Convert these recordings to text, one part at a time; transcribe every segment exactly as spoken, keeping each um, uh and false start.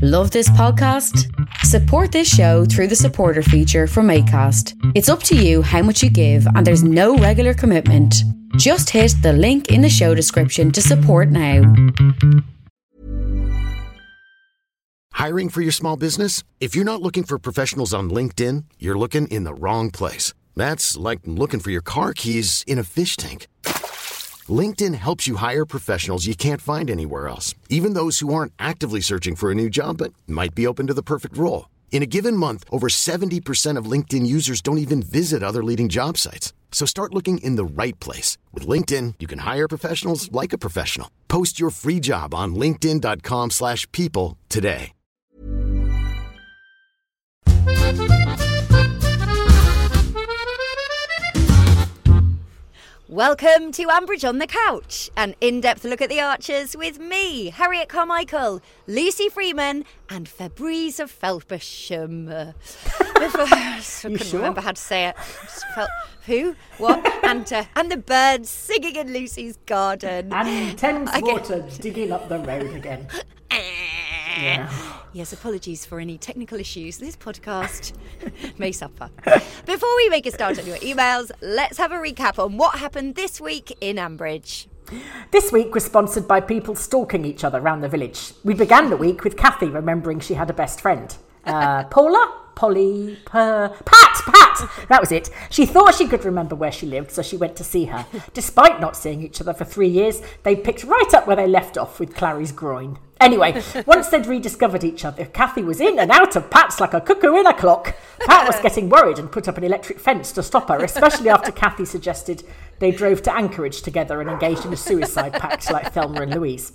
Love this podcast? Support this show through the supporter feature from Acast. It's up to you how much you give and there's no regular commitment. Just hit the link in the show description to support now. Hiring for your small business? If you're not looking for professionals on LinkedIn, you're looking in the wrong place. That's like looking for your car keys in a fish tank. LinkedIn helps you hire professionals you can't find anywhere else, even those who aren't actively searching for a new job but might be open to the perfect role. In a given month, over seventy percent of LinkedIn users don't even visit other leading job sites. So start looking in the right place. With LinkedIn, you can hire professionals like a professional. Post your free job on linkedin.com slash people today. Welcome to Ambridge on the Couch, an in-depth look at the Archers with me, Harriet Carmichael, Lucy Freeman and Fabrice of Felpersham. Before, I couldn't sure? remember how to say it. Just felt, who? What? And uh, and the birds singing in Lucy's garden. And Thames Again. water digging up the road again. Yeah. Yes, apologies for any technical issues this podcast may suffer. Before we make a start on your emails, let's have a recap on what happened this week in Ambridge. This week was sponsored by people stalking each other around the village. We began the week with Kathy remembering she had a best friend. Uh, Paula? Polly? Per, Pat! Pat! That was it. She thought she could remember where she lived, so she went to see her. Despite not seeing each other for three years, they picked right up where they left off with Clary's groin. Anyway, once they'd rediscovered each other, Kathy was in and out of Pat's like a cuckoo in a clock. Pat was getting worried and put up an electric fence to stop her, especially after Kathy suggested they drove to Anchorage together and engaged in a suicide pact like Thelma and Louise.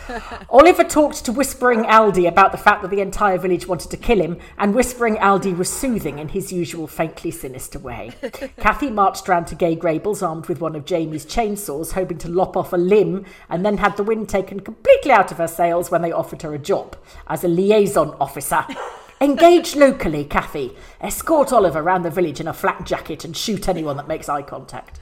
Oliver talked to Whispering Aldi about the fact that the entire village wanted to kill him, and Whispering Aldi was soothing in his usual faintly sinister way. Kathy marched round to Gay Grables armed with one of Jamie's chainsaws, hoping to lop off a limb, and then had the wind taken completely out of her sails when they offered her a job as a liaison officer. Engage locally, Kathy. Escort Oliver round the village in a flak jacket and shoot anyone that makes eye contact.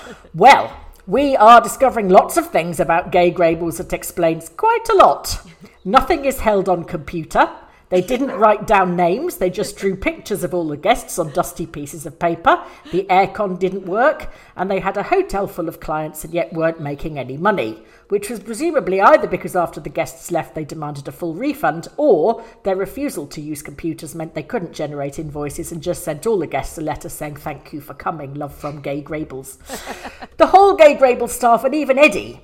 Well, we are discovering lots of things about Gay Grables that explains quite a lot. Nothing is held on computer. They didn't write down names. They just drew pictures of all the guests on dusty pieces of paper. The aircon didn't work, and they had a hotel full of clients and yet weren't making any money, which was presumably either because after the guests left they demanded a full refund, or their refusal to use computers meant they couldn't generate invoices and just sent all the guests a letter saying thank you for coming, love from Gay Grables. The whole Gay Grables staff and even Eddie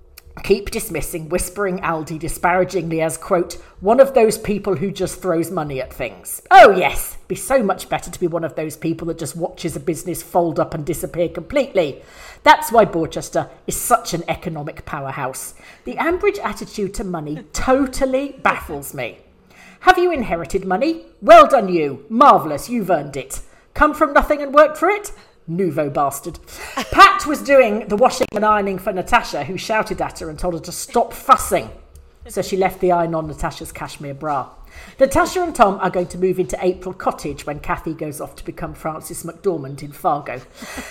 keep dismissing Whispering Aldi disparagingly as, quote, one of those people who just throws money at things. Oh yes, be so much better to be one of those people that just watches a business fold up and disappear completely. That's why Borchester is such an economic powerhouse. The Ambridge attitude to money totally baffles me. Have you inherited money? Well done you. Marvellous, you've earned it. Come from nothing and worked for it? Nouveau bastard. Pat was doing the washing and ironing for Natasha, who shouted at her and told her to stop fussing. So she left the iron on Natasha's cashmere bra. Natasha and Tom are going to move into April Cottage when Kathy goes off to become Frances McDormand in Fargo.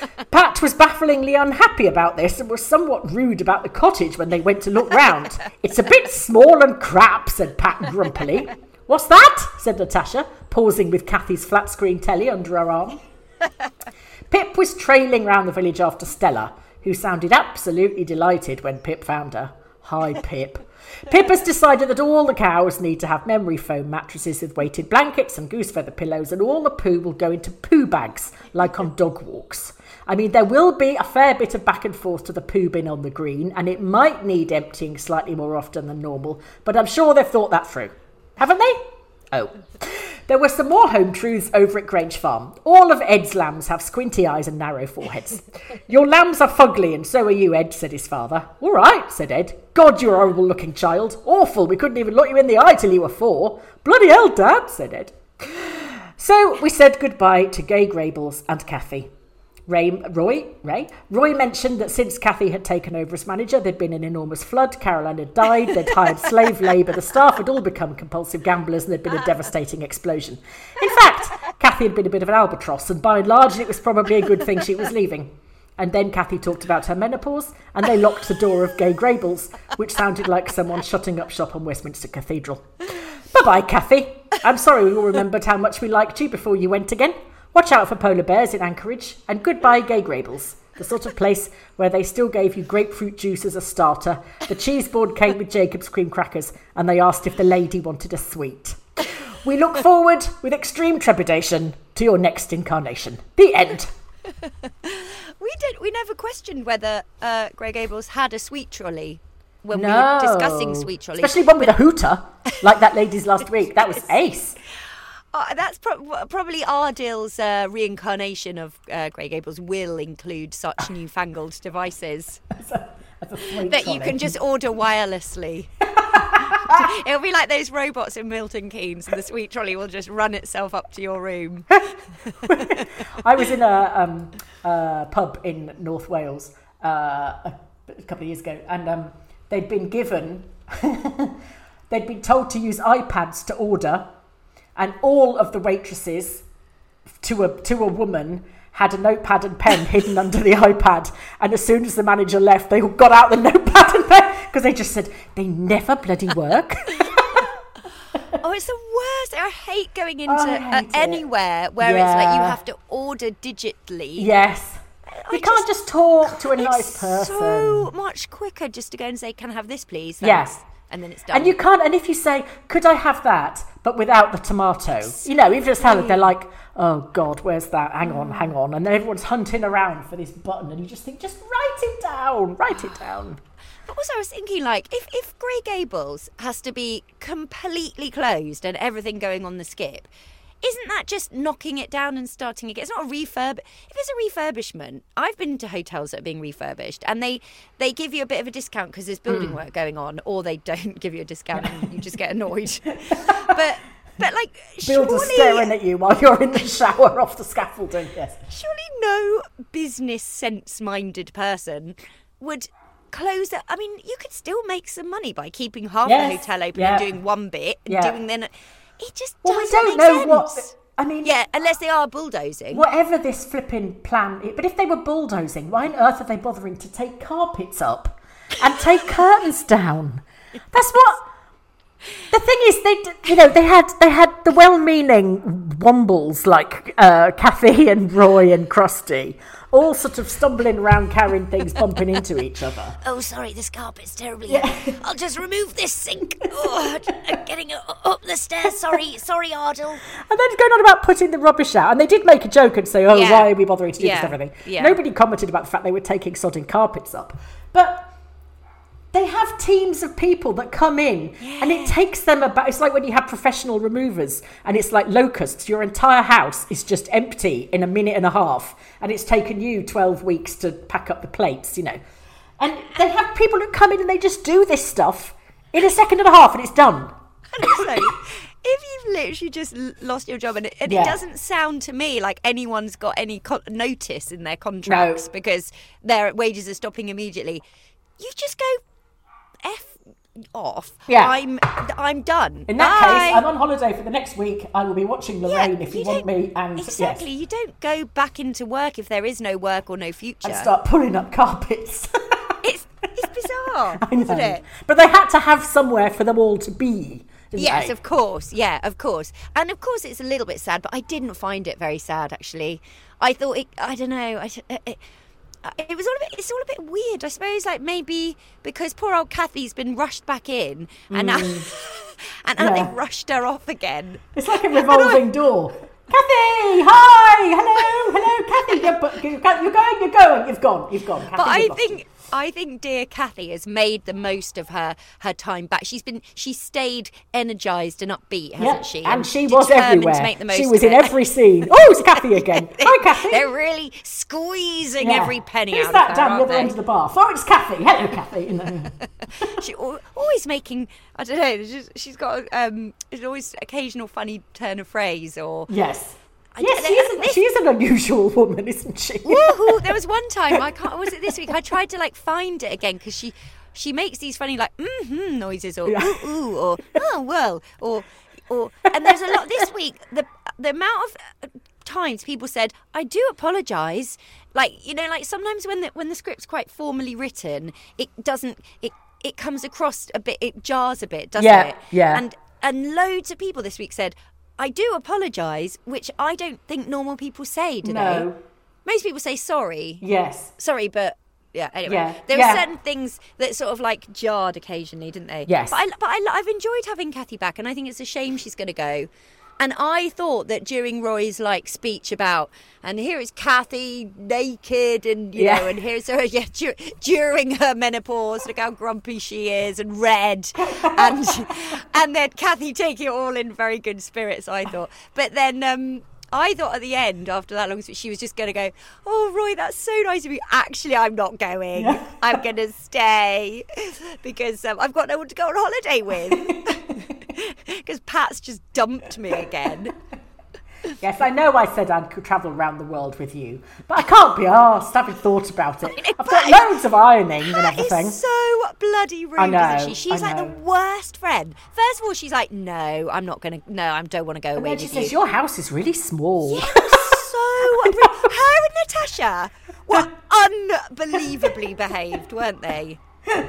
Pat was bafflingly unhappy about this and was somewhat rude about the cottage when they went to look round. It's a bit small and crap, said Pat grumpily. What's that? Said Natasha, pausing with Kathy's flat screen telly under her arm. Pip was trailing round the village after Stella, who sounded absolutely delighted when Pip found her. Hi, Pip. Pip has decided that all the cows need to have memory foam mattresses with weighted blankets and goose feather pillows, and all the poo will go into poo bags, like on dog walks. I mean, there will be a fair bit of back and forth to the poo bin on the green, and it might need emptying slightly more often than normal, but I'm sure they've thought that through. Haven't they? Oh. There were some more home truths over at Grange Farm. All of Ed's lambs have squinty eyes and narrow foreheads. Your lambs are fugly and so are you, Ed, said his father. All right, said Ed. God, you're a horrible looking child. Awful, we couldn't even look you in the eye till you were four. Bloody hell, Dad, said Ed. So we said goodbye to Gay Grables and Kathy. Ray, Roy, Ray, Roy mentioned that since Kathy had taken over as manager, there'd been an enormous flood, Caroline had died, they'd hired slave labour, the staff had all become compulsive gamblers, and there'd been a devastating explosion. In fact, Kathy had been a bit of an albatross, and by and large, it was probably a good thing she was leaving. And then Kathy talked about her menopause, and they locked the door of Gay Grables, which sounded like someone shutting up shop on Westminster Cathedral. Bye-bye, Kathy. I'm sorry we all remembered how much we liked you before you went again. Watch out for polar bears in Anchorage. And goodbye, Gay Grables. The sort of place where they still gave you grapefruit juice as a starter. The cheese board came with Jacob's cream crackers, and they asked if the lady wanted a sweet. We look forward with extreme trepidation to your next incarnation. The end. We did. We never questioned whether uh, Grey Gables had a sweet trolley when no. we were discussing sweet trolleys. Especially one with a hooter, like that lady's last week. That was ace. Uh, that's pro- probably Ardill's uh, reincarnation of uh, Grey Gables will include such newfangled devices that's a, that's a that trolley. you can just order wirelessly. It'll be like those robots in Milton Keynes, and the sweet trolley will just run itself up to your room. I was in a um, uh, pub in North Wales uh, a, a couple of years ago, and um, they'd been given, they'd been told to use iPads to order. And all of the waitresses, to a to a woman, had a notepad and pen hidden under the iPad. And as soon as the manager left, they all got out the notepad and pen because they just said, they never bloody work. Oh, it's the worst. I hate going into Oh, I uh, hate anywhere where Yeah. it's like you have to order digitally. Yes. I You can't just talk to a It's nice person. so much quicker just to go and say, can I have this, please? Yes. Thanks. And then it's done. And you can't, and if you say, could I have that, but without the tomato? You know, even just salad, they're like, oh God, where's that? Hang on, hang on. And then everyone's hunting around for this button, and you just think, just write it down, write it down. But also I was thinking, like, if, if Grey Gables has to be completely closed and everything going on the skip, isn't that just knocking it down and starting again? It's not a refurb. If it's a refurbishment, I've been to hotels that are being refurbished, and they, they give you a bit of a discount because there's building mm. work going on, or they don't give you a discount and you just get annoyed. but but like, Builders surely, staring at you while you're in the shower off the scaffolding. Yes. Surely no business sense-minded person would close it. I mean, you could still make some money by keeping half yes. the hotel open yeah. and doing one bit and yeah. doing then. It just well, doesn't we don't make know sense. what. I mean, yeah, unless they are bulldozing. Whatever this flipping plan, but if they were bulldozing, why on earth are they bothering to take carpets up and take curtains down? That's what. The thing is, they, you know, they had they had the well-meaning wombles like uh, Kathy and Roy and Krusty, all sort of stumbling around carrying things, bumping into each other. Oh, sorry, this carpet's terribly Yeah. heavy. I'll just remove this sink. Oh, I'm getting it up the stairs. Sorry, sorry, Ardell. And then going on about putting the rubbish out. And they did make a joke and say, oh, Yeah. why are we bothering to do Yeah. this everything? Yeah. Nobody commented about the fact they were taking sodding carpets up. But they have teams of people that come in Yeah. and it takes them about, it's like when you have professional removers and it's like locusts. Your entire house is just empty in a minute and a half and it's taken you twelve weeks to pack up the plates, you know. And they have people that come in and they just do this stuff in a second and a half and it's done. And also, if you've literally just l- lost your job and, it, and Yeah. it doesn't sound to me like anyone's got any co- notice in their contracts No. because their wages are stopping immediately, you just go F off. Yeah. I'm I'm done. In that Bye. case, I'm on holiday for the next week. I will be watching Lorraine Yeah, if you, you want don't- me. And Exactly. yes, You don't go back into work if there is no work or no future. and start pulling up carpets. It's it's bizarre, I know. isn't it? But they had to have somewhere for them all to be. Didn't Yes, they? of course. Yeah, of course. And of course it's a little bit sad, but I didn't find it very sad, actually. I thought it, I don't know, I, it, it was all a bit, it's all a bit weird. I suppose, like, maybe because poor old Kathy's been rushed back in and now, and now Yeah. they've rushed her off again. It's like a revolving door. Kathy, hi, hello, hello, Kathy. You're, but you're go- you're going, you're going, you've gone, you've gone. Kathy, But I we've lost think you. I think dear Kathy has made the most of her her time back. She's been she stayed energised and upbeat, hasn't Yeah, she? and she was determined everywhere. To make the most She was of in it. every scene. Oh, it's Kathy again. Hi, Kathy. They're really squeezing Yeah. every penny Who's out that of her, down the aren't other they? end of the bar? Oh, it's Kathy. Hello, Kathy. You know. She al- always making, I don't know, she's, she's got um, there's always occasional funny turn of phrase or... Yes. I Yes, don't- she is, this- she is an unusual woman, isn't she? Woohoo! There was one time, I can't, was it this week? I tried to like find it again because she she makes these funny like mm-hmm noises or Yeah. ooh ooh or oh well or or and there's a lot this week. The the amount of uh, times people said I do apologise, like you know, like sometimes when the when the script's quite formally written, it doesn't it it comes across a bit, it jars a bit, doesn't Yeah, it? yeah. And and loads of people this week said, I do apologise, which I don't think normal people say, do No. they? Most people say sorry. Yes. Sorry, but yeah, anyway. Yeah. There yeah. were certain things that sort of like jarred occasionally, didn't they? Yes. But, I, but I, I've enjoyed having Kathy back, and I think it's a shame she's going to go. And I thought that during Roy's like speech about, and here is Kathy naked, and you Yeah. know, and here's her yeah, dur- during her menopause, look how grumpy she is and red, and and then Kathy taking it all in very good spirits, I thought. But then um, I thought at the end, after that long speech, she was just going to go, oh, Roy, that's so nice of you. Actually, I'm not going. Yeah. I'm going to stay because um, I've got no one to go on holiday with. Because Pat's just dumped me again. Yes, I know I said I could travel around the world with you, but I can't be arsed. I haven't thought about it. I've got loads of ironing and Pat everything. is so bloody rude, I know, isn't she? She's I like the know. worst friend. First of all, she's like, no, I'm not going to, no, I don't want to go And away then she with says, you. your house is really small. Yeah, it was so rude. Her and Natasha were unbelievably behaved, weren't they?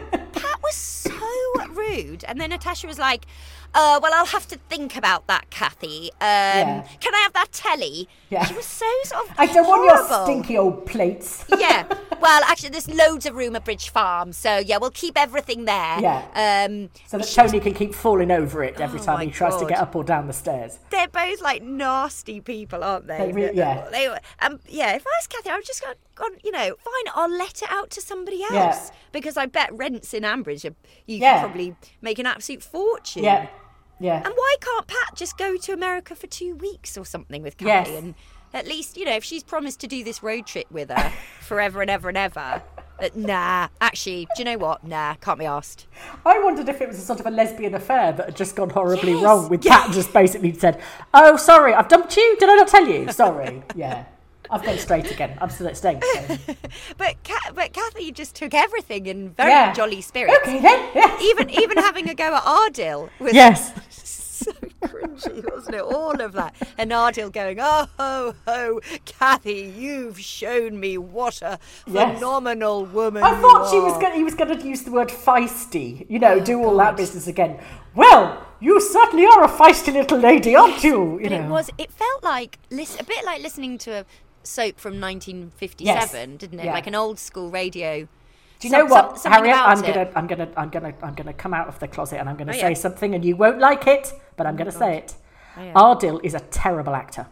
Pat was so rude. And then Natasha was like, uh, well, I'll have to think about that, Kathy. Um, Yeah. Can I have that telly? Yeah. She was so sort of I don't want your horrible. stinky old plates. Yeah. Well, actually, there's loads of room at Bridge Farm, so yeah, we'll keep everything there. Yeah. Um, So that Tony can keep falling over it every Oh time my he tries to God. get up or down the stairs. they're both like nasty people, aren't they? They really- yeah. They were. Um, yeah. If I was Kathy, I would just go, gone, you know, fine, I'll let it out to somebody else Yeah. because I bet rents in Ambridge, are, you Yeah. could probably make an absolute fortune. Yeah. Yeah. And why can't Pat just go to America for two weeks or something with Kathy? Yes. And at least, you know, if she's promised to do this road trip with her forever and ever and ever, but nah, actually, do you know what? Nah, can't be asked. I wondered if it was a sort of a lesbian affair that had just gone horribly Yes. wrong with Yeah. Pat just basically said, oh, sorry, I've dumped you. Did I not tell you? Sorry. Yeah. I've gone straight again. I'm still at staying. So. But Ca- but Kathy just took everything in very Yeah. jolly spirits. Okay then. Yes. Even even having a go at Ardil was Yes. so cringy, wasn't it? All of that. And Ardil going, oh, ho, ho, Kathy, you've shown me what a Yes. phenomenal woman I thought you she was are." going. He was going to use the word feisty. You know, do all that business again. Well, you certainly are a feisty little lady, aren't you? You But know. it was. It felt like lis- a bit like listening to a soap from nineteen fifty-seven, Yes. didn't it? Yeah. Like an old school radio. Do you know what, something Harriet? about I'm it. gonna, I'm gonna, I'm gonna, I'm gonna come out of the closet and I'm gonna Oh, say yeah. something, and you won't like it, but I'm gonna say it. Oh, yeah. Ardil is a terrible actor.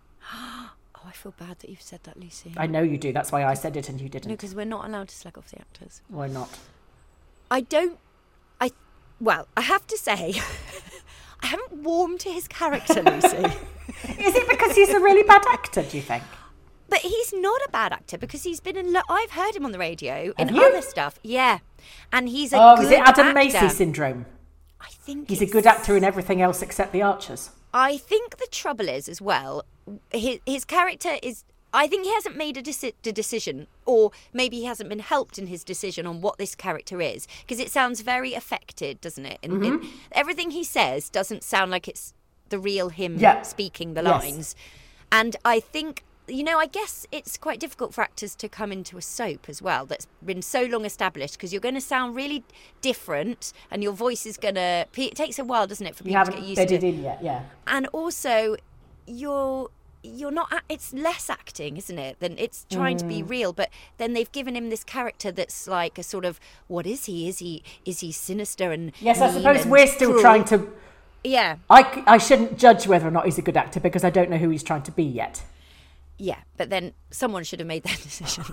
Oh, I feel bad that you've said that, Lucy. I know you do. That's why I said it and you No, didn't. because we're not allowed to slag off the actors. Why not? I don't. I well, I have to say, I haven't warmed to his character, Lucy. Is it because he's a really bad actor? Do you think? But he's not a bad actor because he's been in. Lo- I've heard him on the radio in Have you? other stuff. Yeah, and he's a Oh, good is it Adam actor. Macy syndrome? I think He's a it's- good actor in everything else except The Archers. I think the trouble is as well. His his character is. I think he hasn't made a, deci- a decision, or maybe he hasn't been helped in his decision on what this character is, because it sounds very affected, doesn't it? And, and everything he says doesn't sound like it's the real him Yeah. speaking the Yes. lines. And I think, you know, I guess it's quite difficult for actors to come into a soap as well that's been so long established, because you're going to sound really different, and your voice is going to. It takes a while, doesn't it, for You people to get haven't used to bedded it. in yet, yeah. And also, you're you're not a- it's less acting, isn't it, than it's trying to be Mm. real. But then they've given him this character that's like a sort of, what is he is he is he sinister and Yes, I mean suppose and we're still cruel? trying to. yeah I, c- I shouldn't judge whether or not he's a good actor because I don't know who he's trying to be yet. yeah but then someone should have made that decision.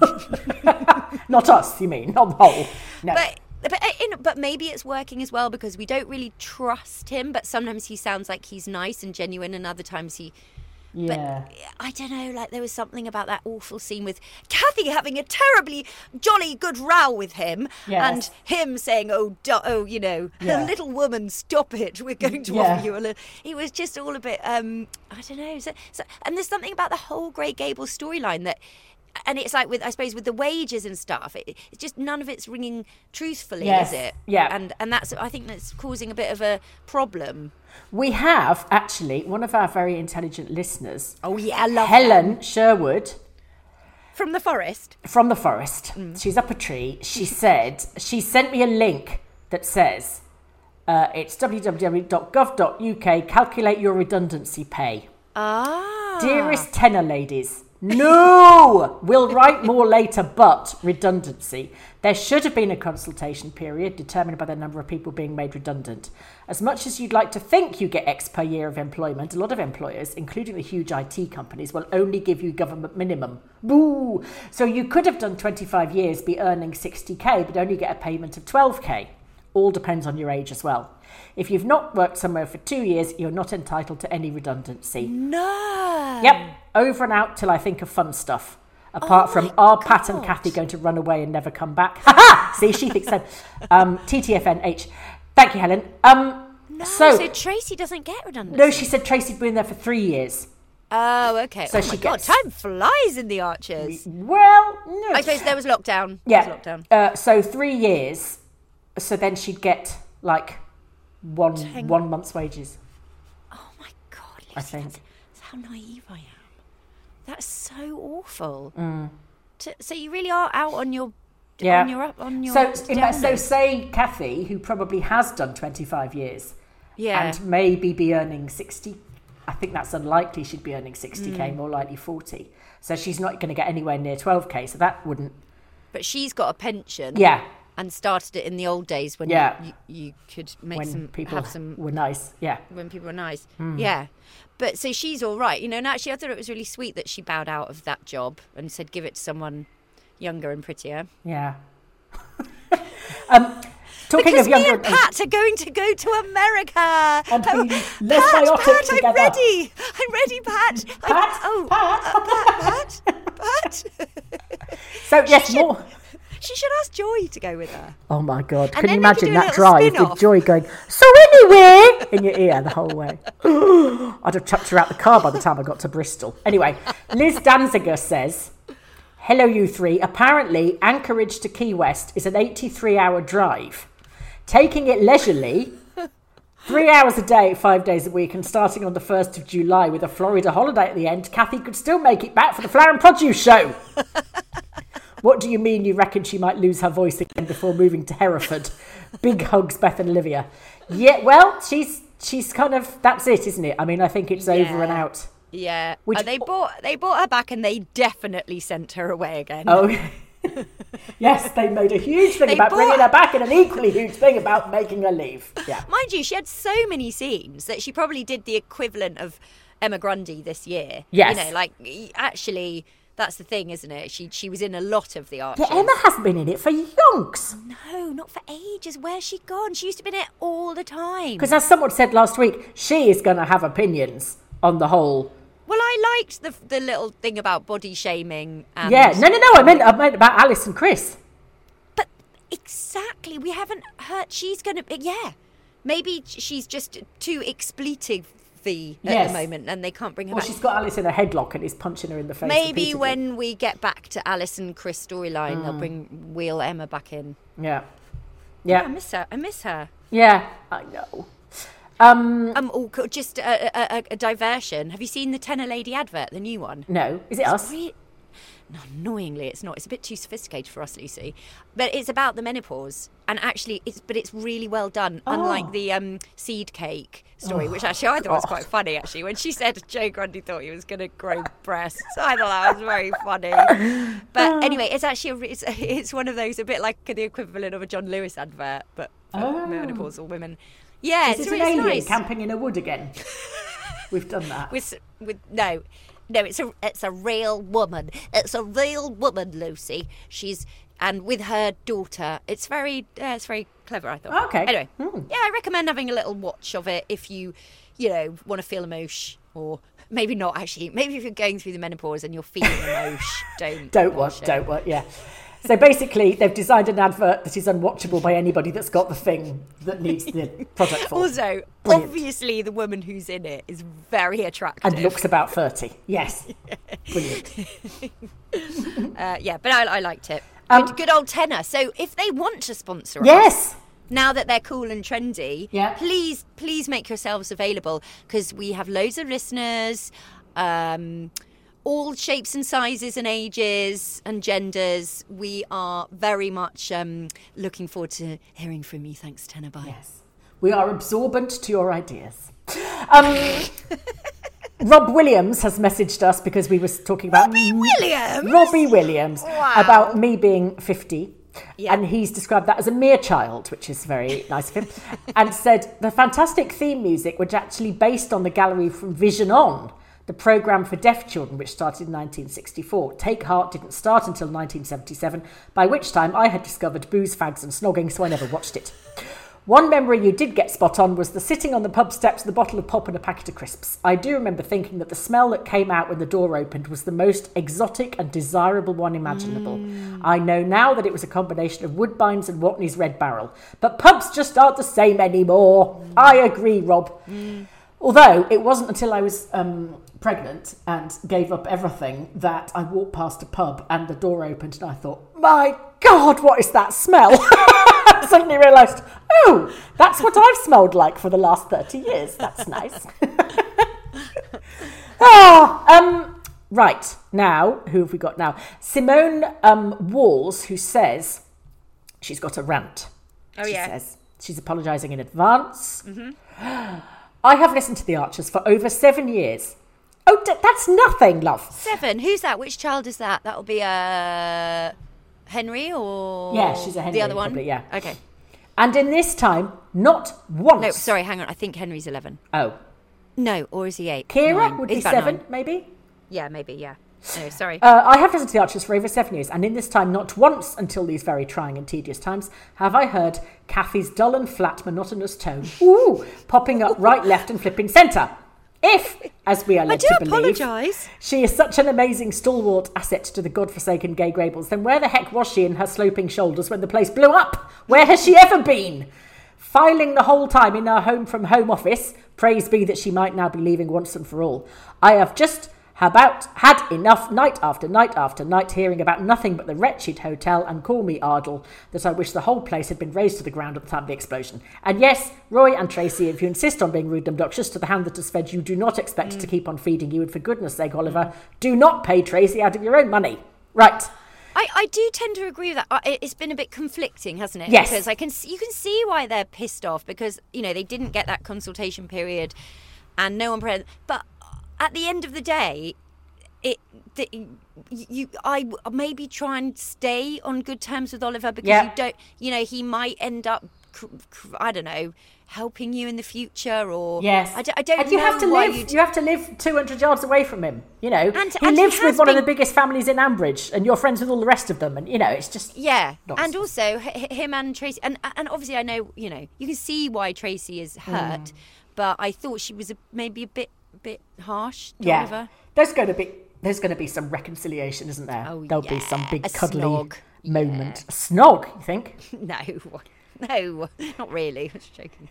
Not us, you mean, on the whole. No. But but in, but maybe it's working as well, because we don't really trust him, but sometimes he sounds like he's nice and genuine, and other times he yeah. But I don't know, like there was something about that awful scene with Kathy having a terribly jolly good row with him, Yes. and him saying, "Oh, do- oh, you know, Yeah. little woman, stop it. We're going to Yeah. offer you a little." It was just all a bit, um, I don't know. So, so, and there's something about the whole Grey Gables storyline that. And it's like with, I suppose, with the wages and stuff, it, it's just none of it's ringing truthfully, Yes. is it? Yeah. And and that's, I think that's causing a bit of a problem. We have, actually, one of our very intelligent listeners, Oh yeah, I love Helen Sherwood, from the forest. from the forest. Mm. She's up a tree. She said, she sent me a link that says, Uh, it's w w w dot gov dot u k. Calculate your redundancy pay. Ah. Dearest tenor ladies, no! We'll write more later, but redundancy. There should have been a consultation period determined by the number of people being made redundant. As much as you'd like to think you get X per year of employment, a lot of employers, including the huge I T companies, will only give you government minimum. Boo! So you could have done twenty-five years, be earning sixty k, but only get a payment of twelve k. All depends on your age as well. If you've not worked somewhere for two years, you're not entitled to any redundancy. No. Yep, over and out till I think of fun stuff. Apart Oh from my are Pat and God. Kathy going to run away and never come back? Ha ha! See, she thinks so. Um, T T F N H. Thank you, Helen. Um, No, so, so, Tracy doesn't get redundancy. no, she said Tracy'd been there for three years. Oh, okay. So oh she my God, gets- time flies in the Archers. Well, no. I suppose there was lockdown. Yeah. There was lockdown. Uh, so three years. So then she'd get like one Ten- one month's wages. Oh my God, Lucy, I think. That's, that's how naive I am. That's so awful. To, so you really are out on your, Yeah. on your up on your. So, in that, so downers. say Kathy, who probably has done twenty-five years, yeah. and maybe be earning sixty. I think that's unlikely. She'd be earning sixty k, Mm. more likely forty. So she's not going to get anywhere near twelve k. So that wouldn't. But she's got a pension. Yeah, And started it in the old days when Yeah. you, you, you could make when some people have some were nice. Yeah, when people were nice. Yeah. But so she's all right, you know, and actually I thought it was really sweet that she bowed out of that job and said give it to someone younger and prettier. yeah. um, talking Because of me younger, and Pat are going to go to America. And Oh, be Pat, lesbiotic Pat, together. I'm ready. I'm ready, Pat. I- Pat, oh, Pat. uh, Pat, Pat. so yes, should- more. She should ask Joy to go with her. Oh my God! And Can you then they could imagine do a that little drive spin-off. with Joy going, "So anyway," in your ear the whole way? I'd have chucked her out the car by the time I got to Bristol. Anyway, Liz Danziger says, "Hello, you three. Apparently, Anchorage to Key West is an eighty-three hour drive. Taking it leisurely, three hours a day, five days a week, and starting on the first of July with a Florida holiday at the end, Kathy could still make it back for the Flower and Produce show." What do you mean you reckon she might lose her voice again before moving to Hereford? Big hugs, Beth and Olivia. Yeah, well, she's she's kind of, that's it, isn't it? I mean, I think it's over Yeah. and out. Yeah. Which- Uh, they bought they bought her back and they definitely sent her away again. Oh, yes, they made a huge thing They about bringing bought- her back and an equally huge thing about making her leave. Yeah. Mind you, she had so many scenes that she probably did the equivalent of Emma Grundy this year. Yes. You know, like, actually, that's the thing, isn't it? She she was in a lot of the Archers. Yeah, Emma hasn't been in it for yonks. No, not for ages. Where's she gone? She used to be in it all the time. Because as someone said last week, she is going to have opinions on the whole. Well, I liked the the little thing about body shaming. And Yeah, no, no, no, I meant, I meant about Alice and Chris. But exactly, we haven't heard. She's going to. Yeah, maybe she's just too expletive at Yes. the moment, and they can't bring her Well, back. she's got Alice in a headlock and is punching her in the face. Maybe repeatedly. when we get back to Alice and Chris storyline, Hmm. they'll bring wheel Emma back in. Yeah. Yeah, I Yeah. miss her. I miss her. Yeah, I know. Um, Um, oh, co- just a, a, a, a diversion. Have you seen the Tenor Lady advert, the new one? no. Is it It's us? re- no, annoyingly, it's not. It's a bit too sophisticated for us, Lucy. But it's about the menopause, and actually, it's but it's really well done. Oh. Unlike the um, seed cake story, which actually I thought was quite funny. Actually, when she said Joe Grundy thought he was going to grow breasts, I thought that was very funny. But anyway, it's actually a, re- it's, it's one of those a bit like the equivalent of a John Lewis advert, but for Oh. menopausal women. Yeah, Is it's it an really alien nice. camping in a wood again? We've done that. With with no, no, it's a it's a real woman. It's a real woman, Lucy. She's and with her daughter. It's very uh, it's very clever, I thought. Okay. Anyway, Hmm. yeah, I recommend having a little watch of it if you, you know, want to feel emotion, or maybe not actually. Maybe if you're going through the menopause and you're feeling emotion, don't Don't watch watch, it. don't watch, yeah. So basically, they've designed an advert that is unwatchable by anybody that's got the thing that needs the product for. Also, Brilliant. obviously, the woman who's in it is very attractive. And looks about thirty. Yes. Brilliant. Uh, yeah, but I, I liked it. Um, good, good old Tenor. So if they want to sponsor us, Yes. now that they're cool and trendy, Yeah. please, please make yourselves available, because we have loads of listeners, um, all shapes and sizes and ages and genders. We are very much um, looking forward to hearing from you. Thanks, Tenor. Bye. Yes. We are absorbent to your ideas. Um, Rob Williams has messaged us because we were talking about... Robbie Williams? Robbie Williams. Wow. About me being fifty. Yeah. And he's described that as a mere child, which is very nice of him, and said the fantastic theme music was actually based on the gallery from Vision On, the programme for deaf children, which started in nineteen sixty-four. Take Heart didn't start until nineteen seventy-seven, by which time I had discovered booze, fags and snogging, so I never watched it. One memory you did get spot on was the sitting on the pub steps with a bottle of pop and a packet of crisps. I do remember thinking that the smell that came out when the door opened was the most exotic and desirable one imaginable. Mm. I know now that it was a combination of Woodbines and Watney's Red Barrel. But pubs just aren't the same anymore. Mm. I agree, Rob. Mm. Although it wasn't until I was um, pregnant and gave up everything that I walked past a pub and the door opened and I thought, my God, what is that smell? I suddenly realised, oh, that's what I've smelled like for the last thirty years. That's nice. oh, um, right, now, who have we got now? Simone um, Walls, who says she's got a rant. Oh, she yeah. says she's apologising in advance. Mm-hmm. I have listened to The Archers for over seven years. Oh, d- that's nothing, love. Seven? Who's that? Which child is that? That'll be uh, Henry or... Yeah, she's a Henry. The other one? Probably, yeah. Okay. And in this time, not once... No, sorry, hang on. I think Henry's eleven. Oh. No, or is he eight? Kira Nine. would He's be about seven, nine. maybe? Yeah, maybe, yeah. No, sorry. Uh, I have listened to The Archers for over seven years, and in this time, not once until these very trying and tedious times, have I heard Kathy's dull and flat, monotonous tone, ooh, popping up right, left, and flipping centre. If, as we are led I do to believe, apologise. she is such an amazing stalwart asset to the godforsaken Gay Grables, then where the heck was she in her sloping shoulders when the place blew up? Where has she ever been? Filing the whole time in her home from home office, praise be that she might now be leaving once and for all. I have just about had enough night after night after night hearing about nothing but the wretched hotel and call me Ardle that I wish the whole place had been razed to the ground at the time of the explosion. And yes, Roy and Tracy, if you insist on being rude and obnoxious to the hand that has fed you, do not expect mm. to keep on feeding you, and for goodness sake, Oliver, do not pay Tracy out of your own money. Right. I, I do tend to agree with that. It's been a bit conflicting, hasn't it? Yes. Because I can you can see why they're pissed off because, you know, they didn't get that consultation period and no one... Pre- but at the end of the day, it the, you I maybe try and stay on good terms with Oliver because yeah. you don't, you know, he might end up, I don't know, helping you in the future or... Yes. I, d- I don't and you know have to why live, you'd... you have to live two hundred yards away from him, you know. And, he and lives he with one been... of the biggest families in Ambridge and you're friends with all the rest of them and, you know, it's just... Yeah, nonsense. and also h- him and Tracy... And, and obviously I know, you know, you can see why Tracy is hurt, mm. but I thought she was a, maybe a bit bit harsh to yeah. Oliver. There's going to be... There's going to be some reconciliation, isn't there? Oh, There'll yeah. be some big a cuddly snog. moment. Yeah. A snog, you think? No, no, not really. I was joking.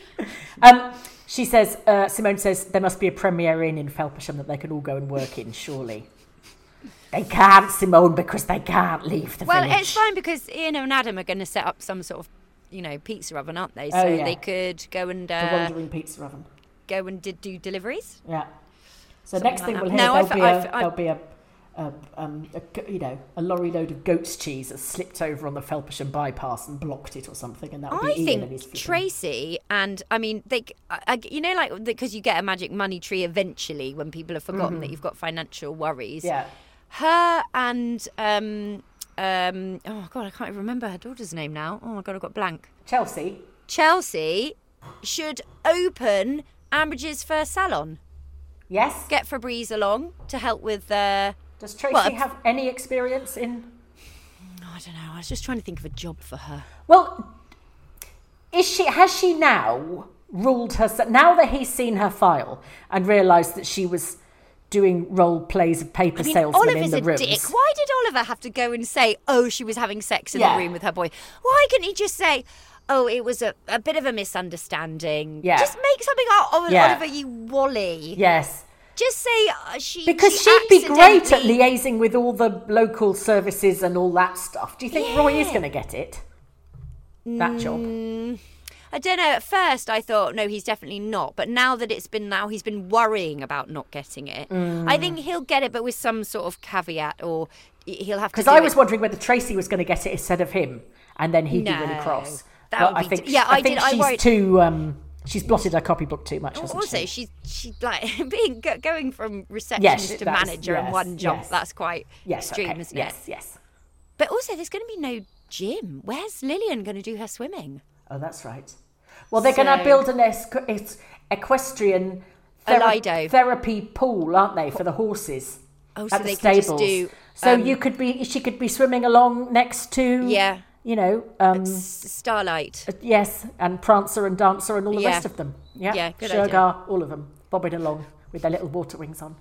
um, she says, uh, Simone says, there must be a Premier Inn in Felpersham that they can all go and work in, surely. They can't, Simone, because they can't leave the well, village. Well, it's fine because Ian and Adam are going to set up some sort of, you know, pizza oven, aren't they? So oh, yeah. they could go and... Uh, the wandering pizza oven. Go and did, do deliveries. Yeah. So Something next like thing that. we'll hear, no, there'll, I've, be I've, a, I've, there'll be a, a, um, a, you know, a lorry load of goat's cheese has slipped over on the Felpersham bypass and blocked it or something, and that'll be I Ian think and his flipping. Tracy and I mean they, I, you know, like because you get a magic money tree eventually when people have forgotten mm-hmm. that you've got financial worries. Yeah. Her and um um oh god, I can't even remember her daughter's name now. Oh my god, I've got blank. Chelsea. Chelsea should open Ambridge's first salon. Yes. Get Febreze along to help with. Uh, Does Tracy well, have any experience in? I don't know. I was just trying to think of a job for her. Well, is she? Has she now ruled herself? Now that he's seen her file and realised that she was doing role plays of paper I mean, salesmen Oliver's in the a rooms. dick. Why did Oliver have to go and say, "Oh, she was having sex in yeah. the room with her boy"? Why couldn't he just say, "Oh, it was a, a bit of a misunderstanding"? Yeah. Just make something out of yeah. Oliver, you wally. Yes. Just say uh, she. Because she she'd be great at accidentally- liaising with all the local services and all that stuff. Do you think Yeah. Roy is going to get it? That mm, job? I don't know. At first, I thought, no, he's definitely not. But now that it's been, now he's been worrying about not getting it. Mm. I think he'll get it, but with some sort of caveat, or he'll have to. Because do I was it. wondering whether Tracy was going to get it instead of him, and then he'd No. be really cross. That But would I be think, t- yeah, I, I think did- I she's worried- too. Um, she's blotted her copybook too much, hasn't Also, she? she's she like being go, going from receptionist Yes, to that's- manager in yes, one jump. yes. That's quite Yes, extreme, okay. isn't yes, it? Yes, But also, there's going to be no gym. Where's Lillian going to do her swimming? Oh, that's right. Well, they're going to So- build an equ- it's equestrian thera- Lido. therapy pool, aren't they, for the horses? Oh, so at the they can just stables. do, So um, you could be, she could be swimming along next to, Yeah. you know, um, S- Starlight. yes, and Prancer and Dancer and all the Yeah. rest of them. Yeah, Yeah, good Sugar, idea. all of them, bobbing along with their little water wings on.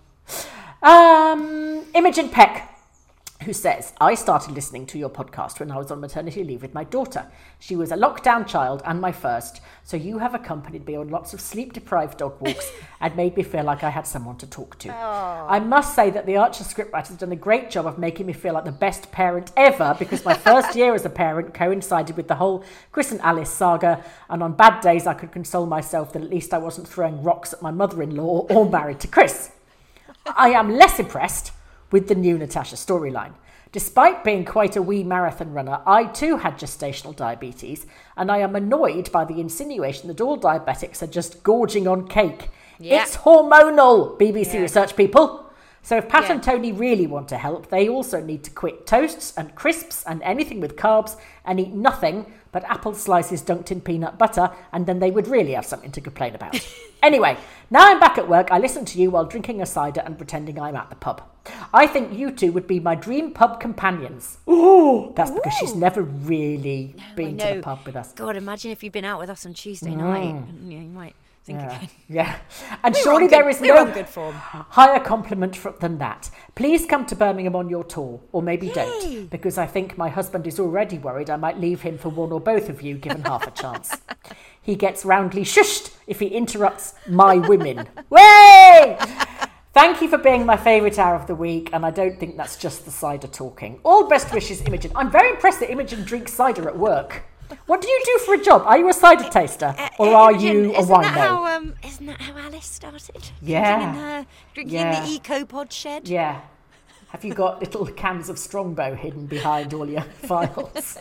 Um, Imogen Peck, who says, I started listening to your podcast when I was on maternity leave with my daughter. She was a lockdown child and my first, so you have accompanied me on lots of sleep-deprived dog walks and made me feel like I had someone to talk to. Aww. I must say that the Archer scriptwriter has done a great job of making me feel like the best parent ever, because my first year as a parent coincided with the whole Chris and Alice saga, and on bad days I could console myself that at least I wasn't throwing rocks at my mother-in-law or married to Chris. I am less impressed with the new Natasha storyline. Despite being quite a wee marathon runner, I too had gestational diabetes, and I am annoyed by the insinuation that all diabetics are just gorging on cake. Yeah. It's hormonal, B B C Yeah. research people. So if Pat Yeah. and Tony really want to help, they also need to quit toasts and crisps and anything with carbs and eat nothing but apple slices dunked in peanut butter, and then they would really have something to complain about. Anyway, now I'm back at work, I listen to you while drinking a cider and pretending I'm at the pub. I think you two would be my dream pub companions. Ooh, that's because she's never really been to know. the pub with us. God, imagine if you'd been out with us on Tuesday night. Yeah, you might think Yeah, again. yeah. And We were surely on there good- is we were no on good form. higher compliment fr- than that. Please come to Birmingham on your tour, or maybe Yay. don't, because I think my husband is already worried I might leave him for one or both of you, given half a chance. He gets roundly shushed if he interrupts my women. Way! Thank you for being my favourite hour of the week, and I don't think that's just the cider talking. All best wishes, Imogen. I'm very impressed that Imogen drinks cider at work. What do you do for a job? Are you a cider taster, or are you a isn't wino? That how, um, isn't that how Alice started? Yeah. Drinking in the, drinking Yeah. in the eco-pod shed? Yeah. Have you got little cans of Strongbow hidden behind all your files?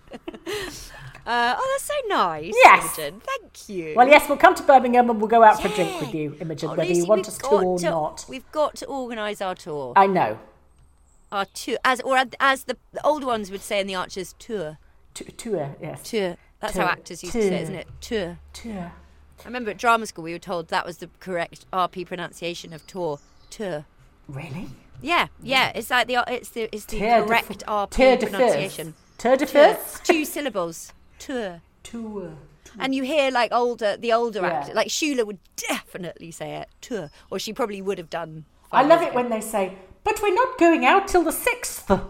Uh, oh, that's so nice, Yes. Imogen. Thank you. Well, yes, we'll come to Birmingham and we'll go out for a drink with you, Imogen, Oh, whether Lucy, you want we've us to got or to- not. We've got to organise our tour. I know. Our tour, as or as the, the old ones would say in the Archers, tour. T- Tour, yes. Tour. That's Tour. how actors used to say it, isn't it? Tour. Tour. I remember at drama school we were told that was the correct R P pronunciation of tour. Tour. Really? Yeah, yeah. It's like the it's the it's the Tour de correct f- R P Tour de pronunciation. Tour de Tour. force? Two syllables. Tour. Tour. And you hear like older, the older Yeah. actor, like Shula would definitely say it, tour, or she probably would have done. I five love years it ago. when they say, but we're not going out till the sixth. The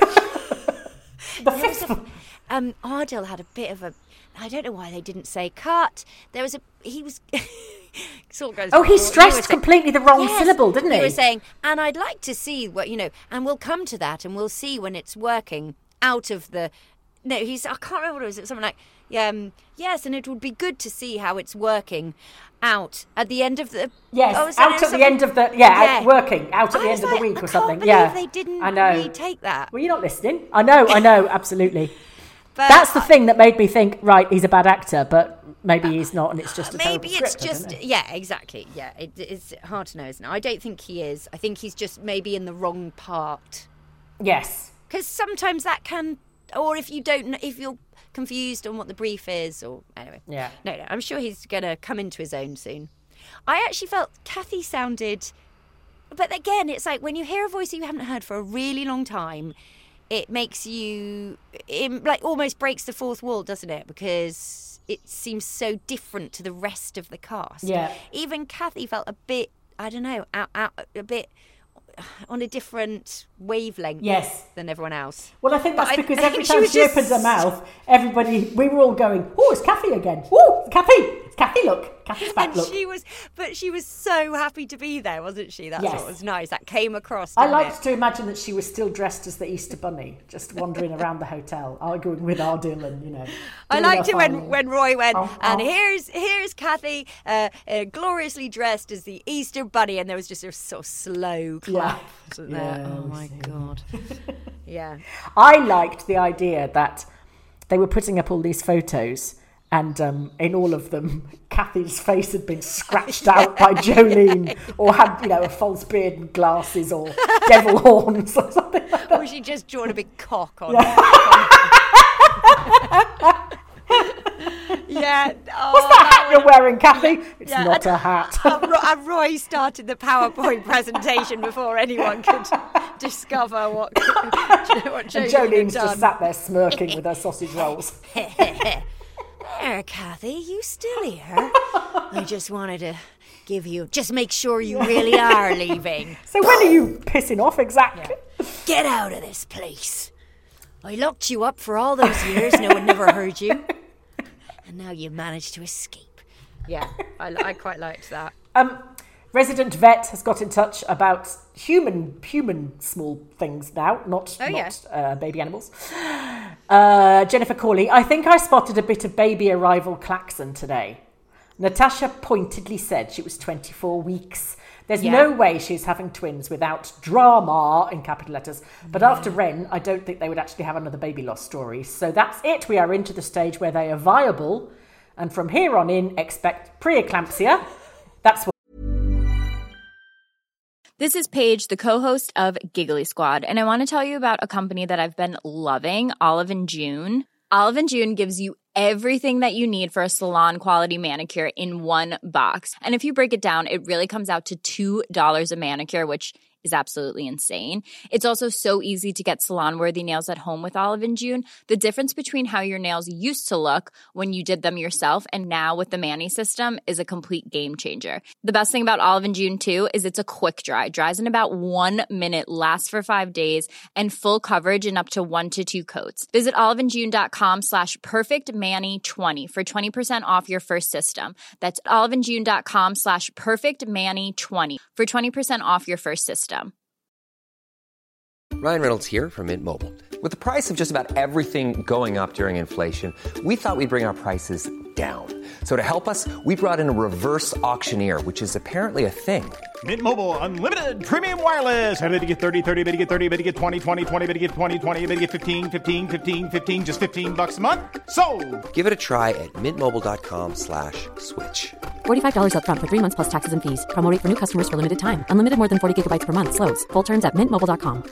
There was fifth. a- um, Ardell had a bit of a. I don't know why they didn't say cut. There was a. He was. sort of goes Oh, he before- you were stressed saying- completely the wrong Yes, syllable, didn't he? He was saying, and I'd like to see what you know, and we'll come to that, and we'll see when it's working out of the. No, he's. I can't remember what it was. It was something like, um, yes, and it would be good to see how it's working out at the end of the. Yes, Oh, so out it at was the something- end of the yeah, Yeah. out working out at I the was end of like, the week or I something. can't believe Yeah, they didn't I know. retake that. Were you not listening? I know, I know, absolutely. But That's the thing that made me think. Right, he's a bad actor, but maybe he's not, and it's just a Maybe terrible it's script, I don't just know. yeah, exactly. Yeah, it, it's hard to know, isn't it? I don't think he is. I think he's just maybe in the wrong part. Yes. Because sometimes that can, or if you don't, kn- if you're confused on what the brief is, or anyway. Yeah. No, no. I'm sure he's gonna come into his own soon. I actually felt Kathy sounded, but again, it's like when you hear a voice that you haven't heard for a really long time, it makes you, it like almost breaks the fourth wall, doesn't it? Because it seems so different to the rest of the cast. Yeah. Even Kathy felt a bit, I don't know, out, out a bit on a different wavelength Yes. than everyone else. Well, I think that's But I- because I every think she time was she, just- opens her mouth, everybody, we were all going, "Oh, it's Kathy again! Oh, it's Kathy! It's Kathy! Look, Kathy's back! And Look." she was, but she was so happy to be there, wasn't she? That's Yes. what was nice. That came across. I didn't liked it? to imagine that she was still dressed as the Easter Bunny, just wandering around the hotel, arguing with Ardell and, you know. I doing liked her it when, filing. when Roy went, Oh, and oh. here's here's Kathy, uh, uh, gloriously dressed as the Easter Bunny, and there was just a sort of slow clap. wasn't there? Yeah, oh my see. god. Yeah. I liked the idea that they were putting up all these photos, and um, in all of them, Kathy's face had been scratched out by Jolene, or had, you know, a false beard and glasses, or devil horns, or something like that. Or she just drawn a big cock on Yeah. it. Yeah. Oh, What's that hat you're wearing, Kathy? It's yeah, not and- a hat. and Ro- and Roy started the PowerPoint presentation before anyone could discover what, what Jolene And Jolene's had done. just sat there smirking with her sausage rolls. There, Kathy, you still here? I just wanted to give you, just make sure you really are leaving. So when are you pissing off exactly? Get out of this place. I locked you up for all those years, no one never heard you. And now you managed to escape. Yeah, I, I quite liked that. Um, resident vet has got in touch about human human small things now, not, Oh, not uh, baby animals. Uh, Jennifer Corley, I think I spotted a bit of baby arrival klaxon today. Natasha pointedly said she was twenty-four weeks. There's Yeah. no way she's having twins without drama in capital letters. But after Ren, I don't think they would actually have another baby loss story. So that's it. We are into the stage where they are viable. And from here on in, expect preeclampsia. That's what. This is Paige, the co-host of Giggly Squad, and I want to tell you about a company that I've been loving, Olive and June. Olive and June gives you everything that you need for a salon-quality manicure in one box. And if you break it down, it really comes out to two dollars a manicure, which is absolutely insane. It's also so easy to get salon-worthy nails at home with Olive and June. The difference between how your nails used to look when you did them yourself and now with the Mani system is a complete game changer. The best thing about Olive and June, too, is it's a quick dry. Dries in about one minute, lasts for five days, and full coverage in up to one to two coats. Visit oliveandjune.com slash perfectmani20 for twenty percent off your first system. That's oliveandjune.com slash perfectmani20 for twenty percent off your first system. Ryan Reynolds here from Mint Mobile. With the price of just about everything going up during inflation, we thought we'd bring our prices down. So to help us, we brought in a reverse auctioneer, which is apparently a thing. Mint Mobile Unlimited Premium Wireless. How to get thirty, thirty, how to get thirty, how to get twenty, twenty, twenty, how to get twenty, twenty, how to get fifteen, fifteen, fifteen, fifteen, just fifteen bucks a month? Sold! Give it a try at mintmobile.com slash switch. forty-five dollars up front for three months plus taxes and fees. Promo rate for new customers for limited time. Unlimited more than forty gigabytes per month. Slows full terms at mint mobile dot com.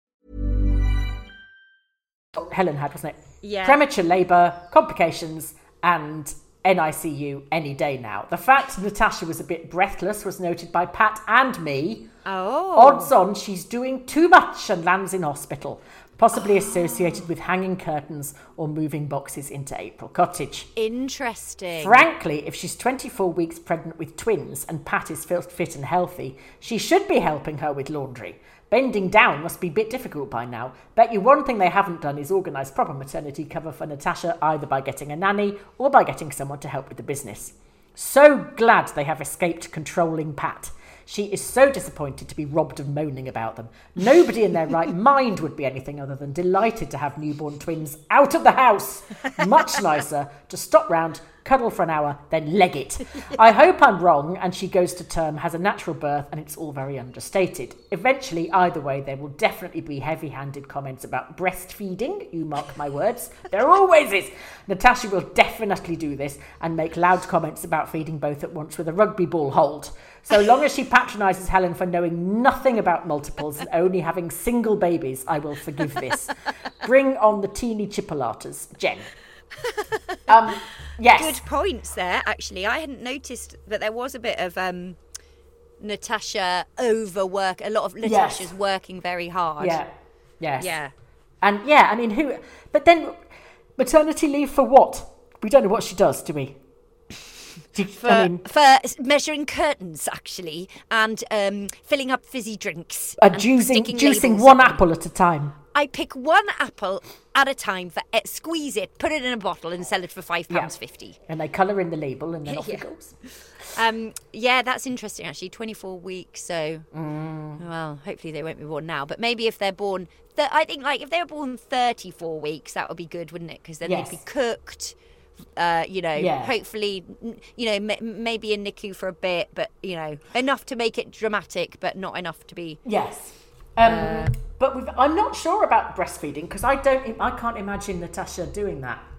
Helen had, wasn't it? Yeah. Premature labour, complications, and N I C U any day now. The fact Natasha was a bit breathless was noted by Pat and me. Oh. Odds on she's doing too much and lands in hospital, possibly associated with hanging curtains or moving boxes into April Cottage. Interesting. Frankly, if she's twenty-four weeks pregnant with twins and Pat is fit and healthy, she should be helping her with laundry. Bending down must be a bit difficult by now. Bet you one thing they haven't done is organise proper maternity cover for Natasha, either by getting a nanny or by getting someone to help with the business. So glad they have escaped controlling Pat. She is so disappointed to be robbed of moaning about them. Nobody in their right mind would be anything other than delighted to have newborn twins out of the house. Much nicer to stop round, cuddle for an hour, then leg it. I hope I'm wrong and she goes to term, has a natural birth, and it's all very understated. Eventually, either way, there will definitely be heavy-handed comments about breastfeeding. You mark my words. There always is. Natasha will definitely do this and make loud comments about feeding both at once with a rugby ball hold. So long as she patronises Helen for knowing nothing about multiples and only having single babies, I will forgive this. Bring on the teeny chipolatas. Jen. Um, yes. Good points there, actually. I hadn't noticed that there was a bit of um, Natasha overwork. A lot of Natasha's Yes. working very hard. Yeah. Yes. Yeah. And yeah, I mean, who... But then, maternity leave for what? We don't know what she does, do we? Do you- For, I mean, for measuring curtains, actually, and um, filling up fizzy drinks. uh, and juicing, sticking juicing labels one on them. apple at a time. I pick one apple at a time, for it, squeeze it, put it in a bottle, and sell it for five pounds fifty. And they colour in the label and then off Yeah. it goes. Um, yeah, that's interesting, actually. twenty-four weeks, so... Mm. Well, hopefully they won't be born now. But maybe if they're born... Th- I think, like, if they were born thirty-four weeks, that would be good, wouldn't it? Because then Yes. they'd be cooked... Uh, you know, Yeah. hopefully, n- you know, m- maybe a N I C U for a bit, but, you know, enough to make it dramatic, but not enough to be... Yes. Um, but we've, I'm not sure about breastfeeding because I don't, I can't imagine Natasha doing that.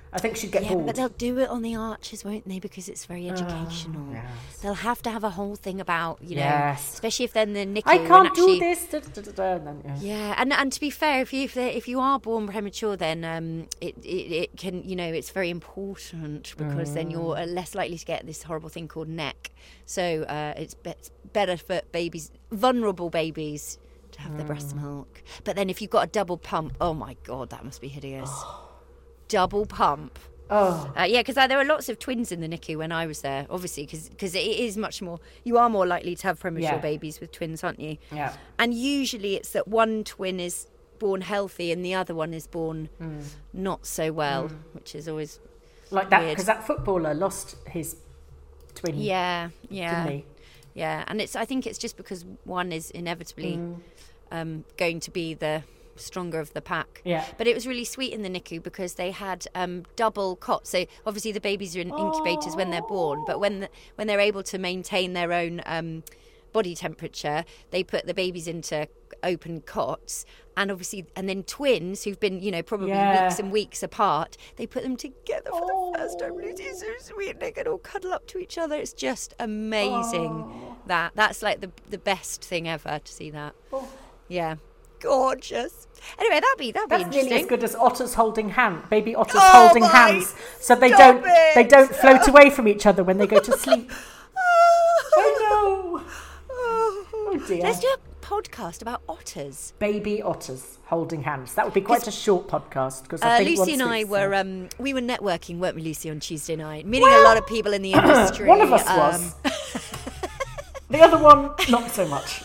I think she'd get yeah, bored. but they'll do it on the Archers, won't they? Because it's very educational. Oh, yes. They'll have to have a whole thing about, you know, Yes. especially if then the N I C U. I can't actually, do this. Da, da, da, da, and then, yeah. Yeah, and and to be fair, if you if, if you are born premature, then um, it, it it can, you know, it's very important because mm. then you're less likely to get this horrible thing called N E C. So uh, it's, be- it's better for babies, vulnerable babies, to have mm. their breast milk. But then if you've got a double pump, oh my God, that must be hideous. Double pump. Oh. Uh, yeah, because uh, there were lots of twins in the N I C U when I was there, obviously, because it is much more, you are more likely to have premature yeah. babies with twins, aren't you? Yeah. And usually it's that one twin is born healthy and the other one is born mm. not so well, mm. which is always like that, weird. Because that footballer lost his twin. Yeah, yeah. Didn't he? Yeah, and it's. I think it's just because one is inevitably mm. um, going to be the stronger of the pack. Yeah. But it was really sweet in the N I C U because they had um, double cots. So obviously the babies are in incubators oh. when they're born, but when the, when they're able to maintain their own um, body temperature, they put the babies into open cots. And obviously, and then twins who've been, you know, probably yeah. weeks and weeks apart, they put them together for oh. the first time. It's so sweet. And they can all cuddle up to each other. It's just amazing. Oh. That that's like the the best thing ever to see that. Oh. Yeah. Gorgeous. Anyway, that'd be that'd That's be interesting. nearly as good as otters holding hand, baby otters oh holding my, hands, so they don't it. they don't float away from each other when they go to sleep. I know. Oh. oh dear. Let's do a podcast about otters. Baby otters holding hands. That would be quite a short podcast because I uh, think Lucy and I it's, were uh, um, we were networking, weren't we, Lucy, on Tuesday night, meeting well, a lot of people in the industry. One of us um, was. The other one, not so much.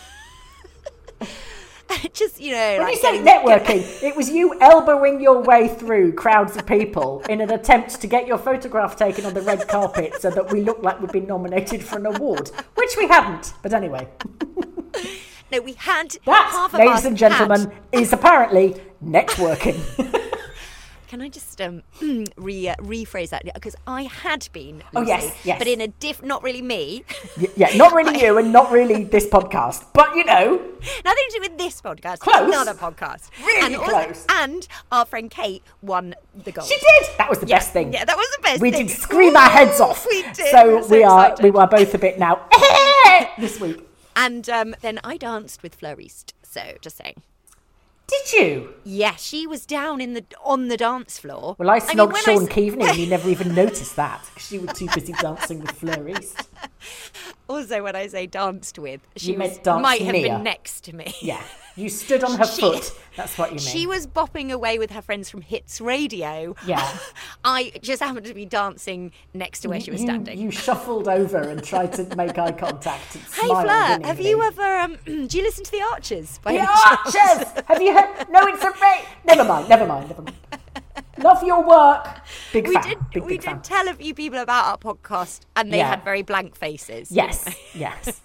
Just, you know, when like you say getting, networking, it was you elbowing your way through crowds of people in an attempt to get your photograph taken on the red carpet so that we looked like we'd been nominated for an award, which we hadn't. But anyway. No, we had that, half of ladies us and gentlemen, had. is apparently networking. Can I just um, re uh, rephrase that? Because I had been, Lucy, oh yes, yes, but in a diff, not really me. Y- yeah, not really you, and not really this podcast, but you know, nothing to do with this podcast. Close, another podcast, really and close. Also, and our friend Kate won the gold. She did. That was the yeah, best thing. Yeah, that was the best. We thing. did scream our heads off. We did. So, we, so we are excited. we were both a bit now this week. And um, then I danced with Fleuriste. So just saying. Did you? Yeah, she was down in the on the dance floor. Well, I snogged I mean, Sean I... Keaveney and you never even noticed that because she was too busy dancing with Fleuriste. Also, when I say danced with, she you was, meant dance might have near. been next to me. Yeah, you stood on her she, foot. That's what you mean. She was bopping away with her friends from Hits Radio. Yeah. I just happened to be dancing next to where you, she was you, standing. You shuffled over and tried to make eye contact and Hey, smile. Fleur, have you ever? Um, do you listen to the Archers? By The any chance? Archers. Have you heard? No, it's a fake. Never mind. Never mind. Never mind. Love your work. Big we fan. did. Big, we big did fan. tell a few people about our podcast, and they Yeah. had very blank faces. Yes. Yes.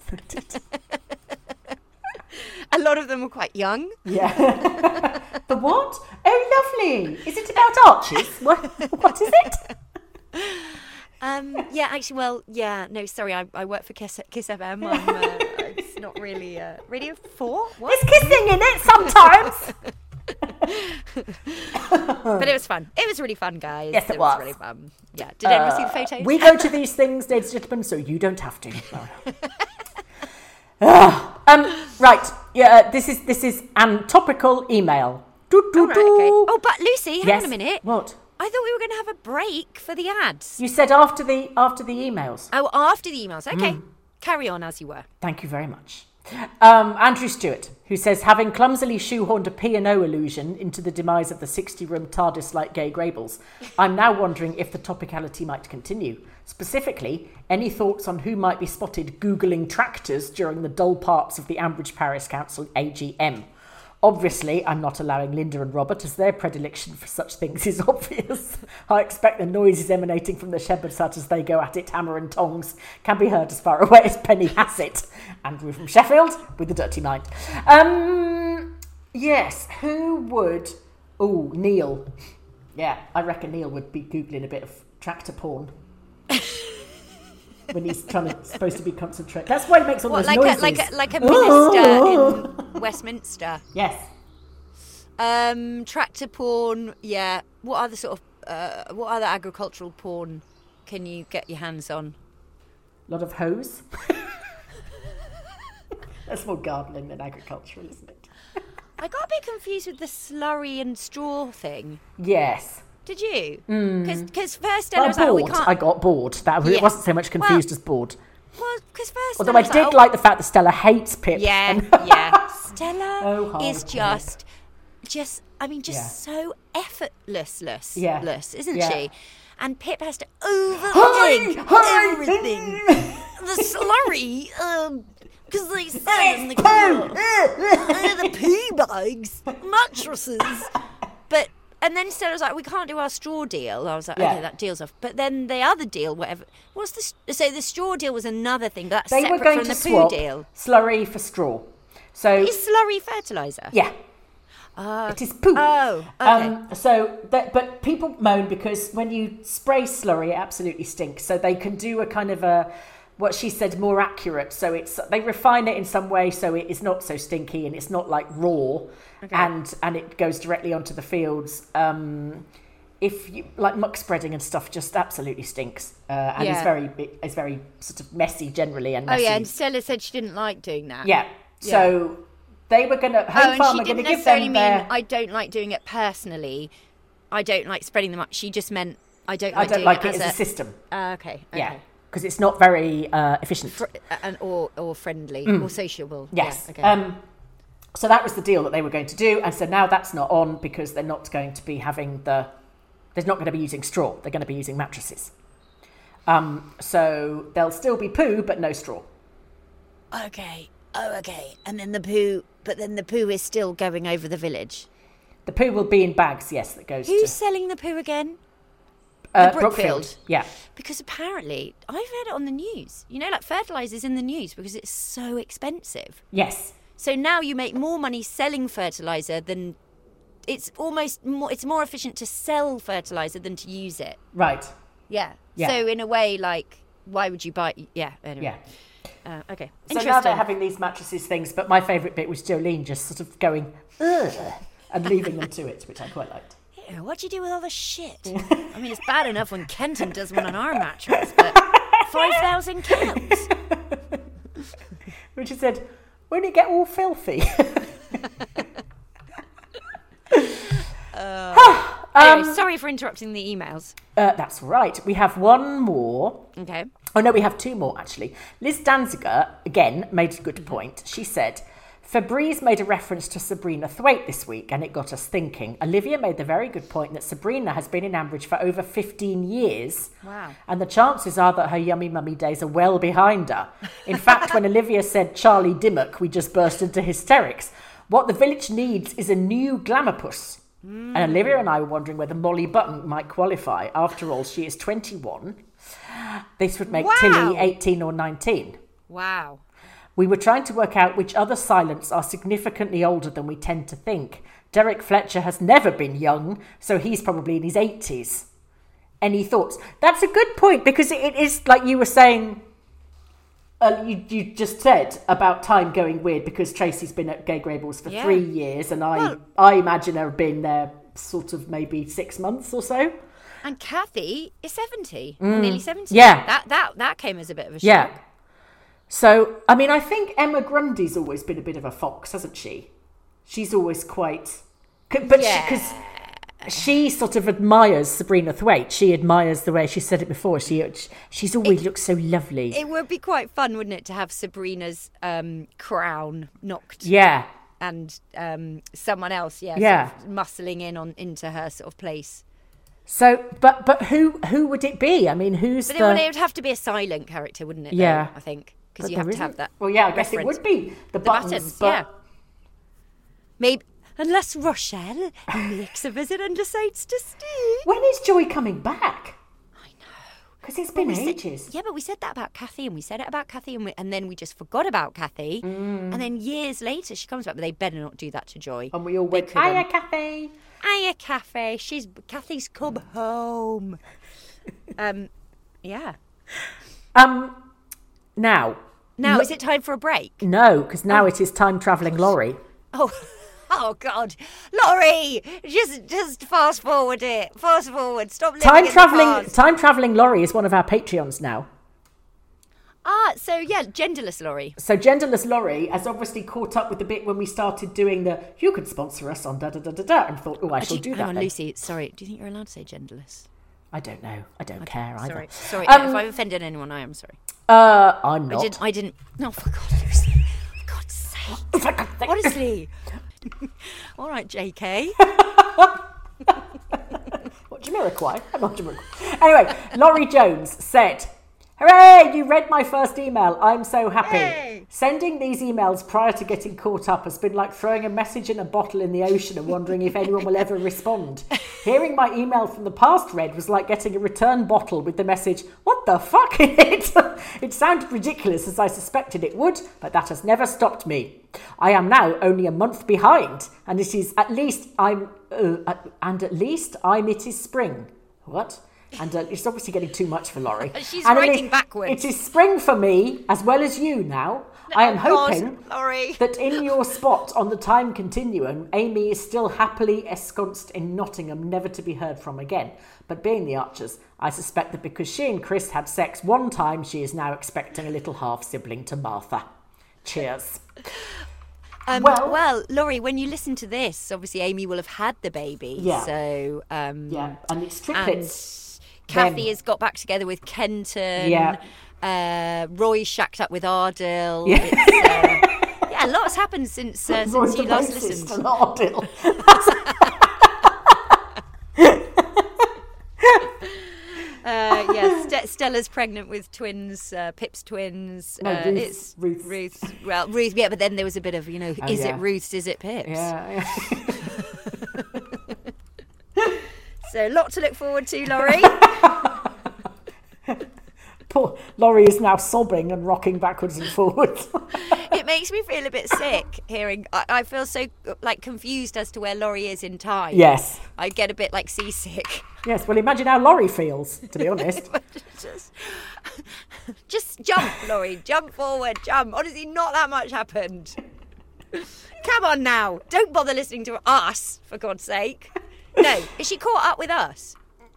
A lot of them were quite young. Yeah. The what? Oh, lovely. Is it about arches? What? What is it? Um, yeah, actually, well, yeah, no, sorry, I, I work for Kiss, Kiss F M. I'm, uh, it's not really uh, Radio four. What? There's kissing in it sometimes. But it was fun. It was really fun, guys. Yes, it it was. was. really fun. Yeah. Did anyone see the photos? We go to these things, ladies and gentlemen, so you don't have to. Ah, um, right. Yeah, uh, this is this is an topical email. Do, do, Oh, right, okay. do. Oh, but Lucy, hang Yes. on a minute. What? I thought we were going to have a break for the ads. You said after the after the emails. Oh, after the emails. Okay. Mm. Carry on as you were. Thank you very much. Um, Andrew Stewart, who says, having clumsily shoehorned a P and O allusion into the demise of the sixty-room TARDIS like Gay Grables, I'm now wondering if the topicality might continue. Specifically, any thoughts on who might be spotted Googling tractors during the dull parts of the Ambridge Parish Council A G M? Obviously, I'm not allowing Linda and Robert, as their predilection for such things is obvious. I expect the noises emanating from the shepherd's hut as they go at it, hammer and tongs, can be heard as far away as Penny Hassett. Andrew from Sheffield, with the dirty mind. Um, yes, who would... Oh, Neil. Yeah, I reckon Neil would be Googling a bit of tractor porn. When he's trying to supposed to be concentrated. That's why he makes all What, those like noises. a, like a, like a minister in Westminster? Yes. Um, tractor porn, yeah. What other sort of uh, what other agricultural porn can you get your hands on? A lot of hose. That's more gardening than agricultural, isn't it? I got a bit confused with the slurry and straw thing. Yes. Did you? Because Mm. first Stella Well, was like, oh, we bored. can't... I got bored. That Yeah. It wasn't so much confused Well, as bored. Well, because first Although Stella I was did like, oh, like the fact that Stella hates Pip. Yeah, and- yeah. Stella Oh, hi, is just, just, I mean, just Yeah. so effortless, Yeah. less, isn't Yeah. she? And Pip has to overthink Hi, everything. The slurry, um, because they said in the car, uh, the poo bags, mattresses. But, and then Stella was like, we can't do our straw deal. I was like, Yeah. okay, that deal's off. But then the other deal, whatever, what's the, so the straw deal was another thing, that's They separate were going from to the poo swap deal. slurry for straw. So Is slurry fertiliser? yeah, Uh, it is poo. Oh, okay. Um, so, that, but people moan because when you spray slurry, it absolutely stinks. So they can do a kind of a, what she said, more accurate. So it's they refine it in some way so it is not so stinky and it's not like raw, and and it goes directly onto the fields. Um, if you like muck spreading and stuff, just absolutely stinks, uh, and Yeah. it's very it's very sort of messy generally and Oh messy. yeah, and Stella said she didn't like doing that. Yeah. So they were going to, Oh, Home and Farm she are going to didn't give necessarily them mean their... I don't like doing it personally. I don't like spreading them up. She just meant I don't I like don't doing like it it as as a system. Uh, okay, okay. Yeah. Because it's not very uh, efficient. Fr- and or or friendly or sociable. Yes. Yeah, okay. Um, so that was the deal that they were going to do. And so now that's not on because they're not going to be having the... They're not going to be using straw. They're going to be using mattresses. Um, so there'll still be poo, but no straw. Okay. Oh, okay. And then the poo, but then the poo is still going over the village. The poo will be in bags, yes, that goes Who's to... selling the poo again? uh, Brookfield? Yeah. Because apparently, I've heard it on the news. You know, like fertiliser's in the news because it's so expensive. Yes. So now you make more money selling fertiliser than... It's almost more... It's more efficient to sell fertiliser than to use it. Right. Yeah. Yeah. So in a way, like, why would you buy... Yeah, anyway. Yeah. Uh, okay. So Interesting. now they're having these mattresses things, but my favourite bit was Jolene just sort of going, ugh, and leaving them to it, which I quite liked. Ew, what do you do with all the shit? I mean, it's bad enough when Kenton does one on our mattress, but five thousand cows. Which he said, won't it get all filthy? Anyway, sorry for interrupting the emails. Uh, that's right. We have one more. Okay. Oh, no, we have two more, actually. Liz Danziger, again, made a good point. She said, Febreze made a reference to Sabrina Thwaite this week, and it got us thinking. Olivia made the very good point that Sabrina has been in Ambridge for over fifteen years. Wow. And the chances are that her yummy mummy days are well behind her. In fact, when Olivia said Charlie Dimmock, we just burst into hysterics. What the village needs is a new glamourpuss. Mm. And Olivia and I were wondering whether Molly Button might qualify. After all, she is twenty-one. This would make Wow. Tilly eighteen or nineteen. Wow. We were trying to work out which other silents are significantly older than we tend to think. Derek Fletcher has never been young, so he's probably in his eighties. Any thoughts? That's a good point, because it is, like you were saying, uh, you, you just said about time going weird, because Tracy's been at Gay Grables for Yeah. three years, and I, Well- I imagine her being there sort of maybe six months or so. And Kathy is seventy, nearly seventy. Yeah. That that that came as a bit of a shock. Yeah. So, I mean, I think Emma Grundy's always been a bit of a fox, hasn't she? She's always quite... But Yeah. because she, she sort of admires Sabrina Thwaite. She admires the way she said it before. She She's always looked so lovely. It would be quite fun, wouldn't it, to have Sabrina's um, crown knocked yeah. and um, someone else, yeah, Yeah. Sort of muscling in on into her sort of place. So, but but who who would it be? I mean, who's But the... it would, it would have to be a silent character, wouldn't it? though, Yeah. I think, because But you have there to have isn't. that. Well, yeah, I guess reference. it would be the, The buttons, buttons, but yeah. Maybe unless Rochelle makes a visit and decides to stay. when is Joy coming back? I know. Because it's But been we said- ages. yeah, but we said that about Kathy, and we said it about Kathy, and, we, and then we just forgot about Kathy. Mm. And then years later, she comes back, but they better not do that to Joy. And we all They went, couldn't. hiya, Kathy. Hiya, Kathy. She's Kathy's come home. um, yeah. Um, now... Now, Lo- is it time for a break? No, because now it is time travelling lorry. Oh, Oh, God. Laurie, just just fast forward it. Fast forward. Stop living Time in traveling, the past. time traveling Laurie is one of our Patreons now. Ah, so yeah, genderless Laurie. So genderless Laurie has obviously caught up with the bit when we started doing the you could sponsor us on da da da da da and thought, oh, I shall Actually, do hang that. on, then. Lucy, sorry. Do you think you're allowed to say genderless? I don't know. I don't care either. Sorry. Sorry. Um, if I've offended anyone, I am sorry. Uh, I'm not. I didn't. I didn't. No, for God, Lucy. For God's sake. Honestly. All right, J K. What, Jamiroquai? I'm not Jamiroquai. Anyway, Laurie Jones said, hooray, you read my first email. I'm so happy. Hey. Sending these emails prior to getting caught up has been like throwing a message in a bottle in the ocean and wondering if anyone will ever respond. Hearing my email from the past read was like getting a return bottle with the message, what the fuck in it? It sounded ridiculous as I suspected it would, but that has never stopped me. I am now only a month behind, and it is at least I'm, uh, at, and at least I'm it is spring. What? And uh, it's obviously getting too much for Laurie. She's and writing it, backwards. It is spring for me, as well as you now. I am God, hoping Laurie. that in your spot on the time continuum, Amy is still happily ensconced in Nottingham, never to be heard from again. But being the Archers, I suspect that because she and Chris had sex one time, she is now expecting a little half-sibling to Martha. Cheers. Um, Well- well, Laurie, when you listen to this, obviously Amy will have had the baby. Yeah. So, um, Yeah, and it's and triplets. Kathy Them. has got back together with Kenton. Yeah. Uh, Roy's shacked up with Ardil. Yeah. It's, uh, yeah, a lot has happened since uh, Roy's since you the last racist listened. and Ardil. Uh, yeah, St- Stella's pregnant with twins, uh, Pip's twins. No, uh, Ruth- it's Ruth. Ruth. Well, Ruth. Yeah, but then there was a bit of, you know, Oh, is yeah. it Ruth's? Is it Pip's? Yeah, yeah. So a lot to look forward to, Laurie. Poor Laurie is now sobbing and rocking backwards and forwards. It makes me feel a bit sick hearing. I, I feel so like confused as to where Laurie is in time. Yes. I get a bit like seasick. Yes, well, imagine how Laurie feels, to be honest. just, just jump, Laurie. Jump forward. Jump. Honestly, not that much happened. Come on now. Don't bother listening to us, for God's sake. No. Is she caught up with us?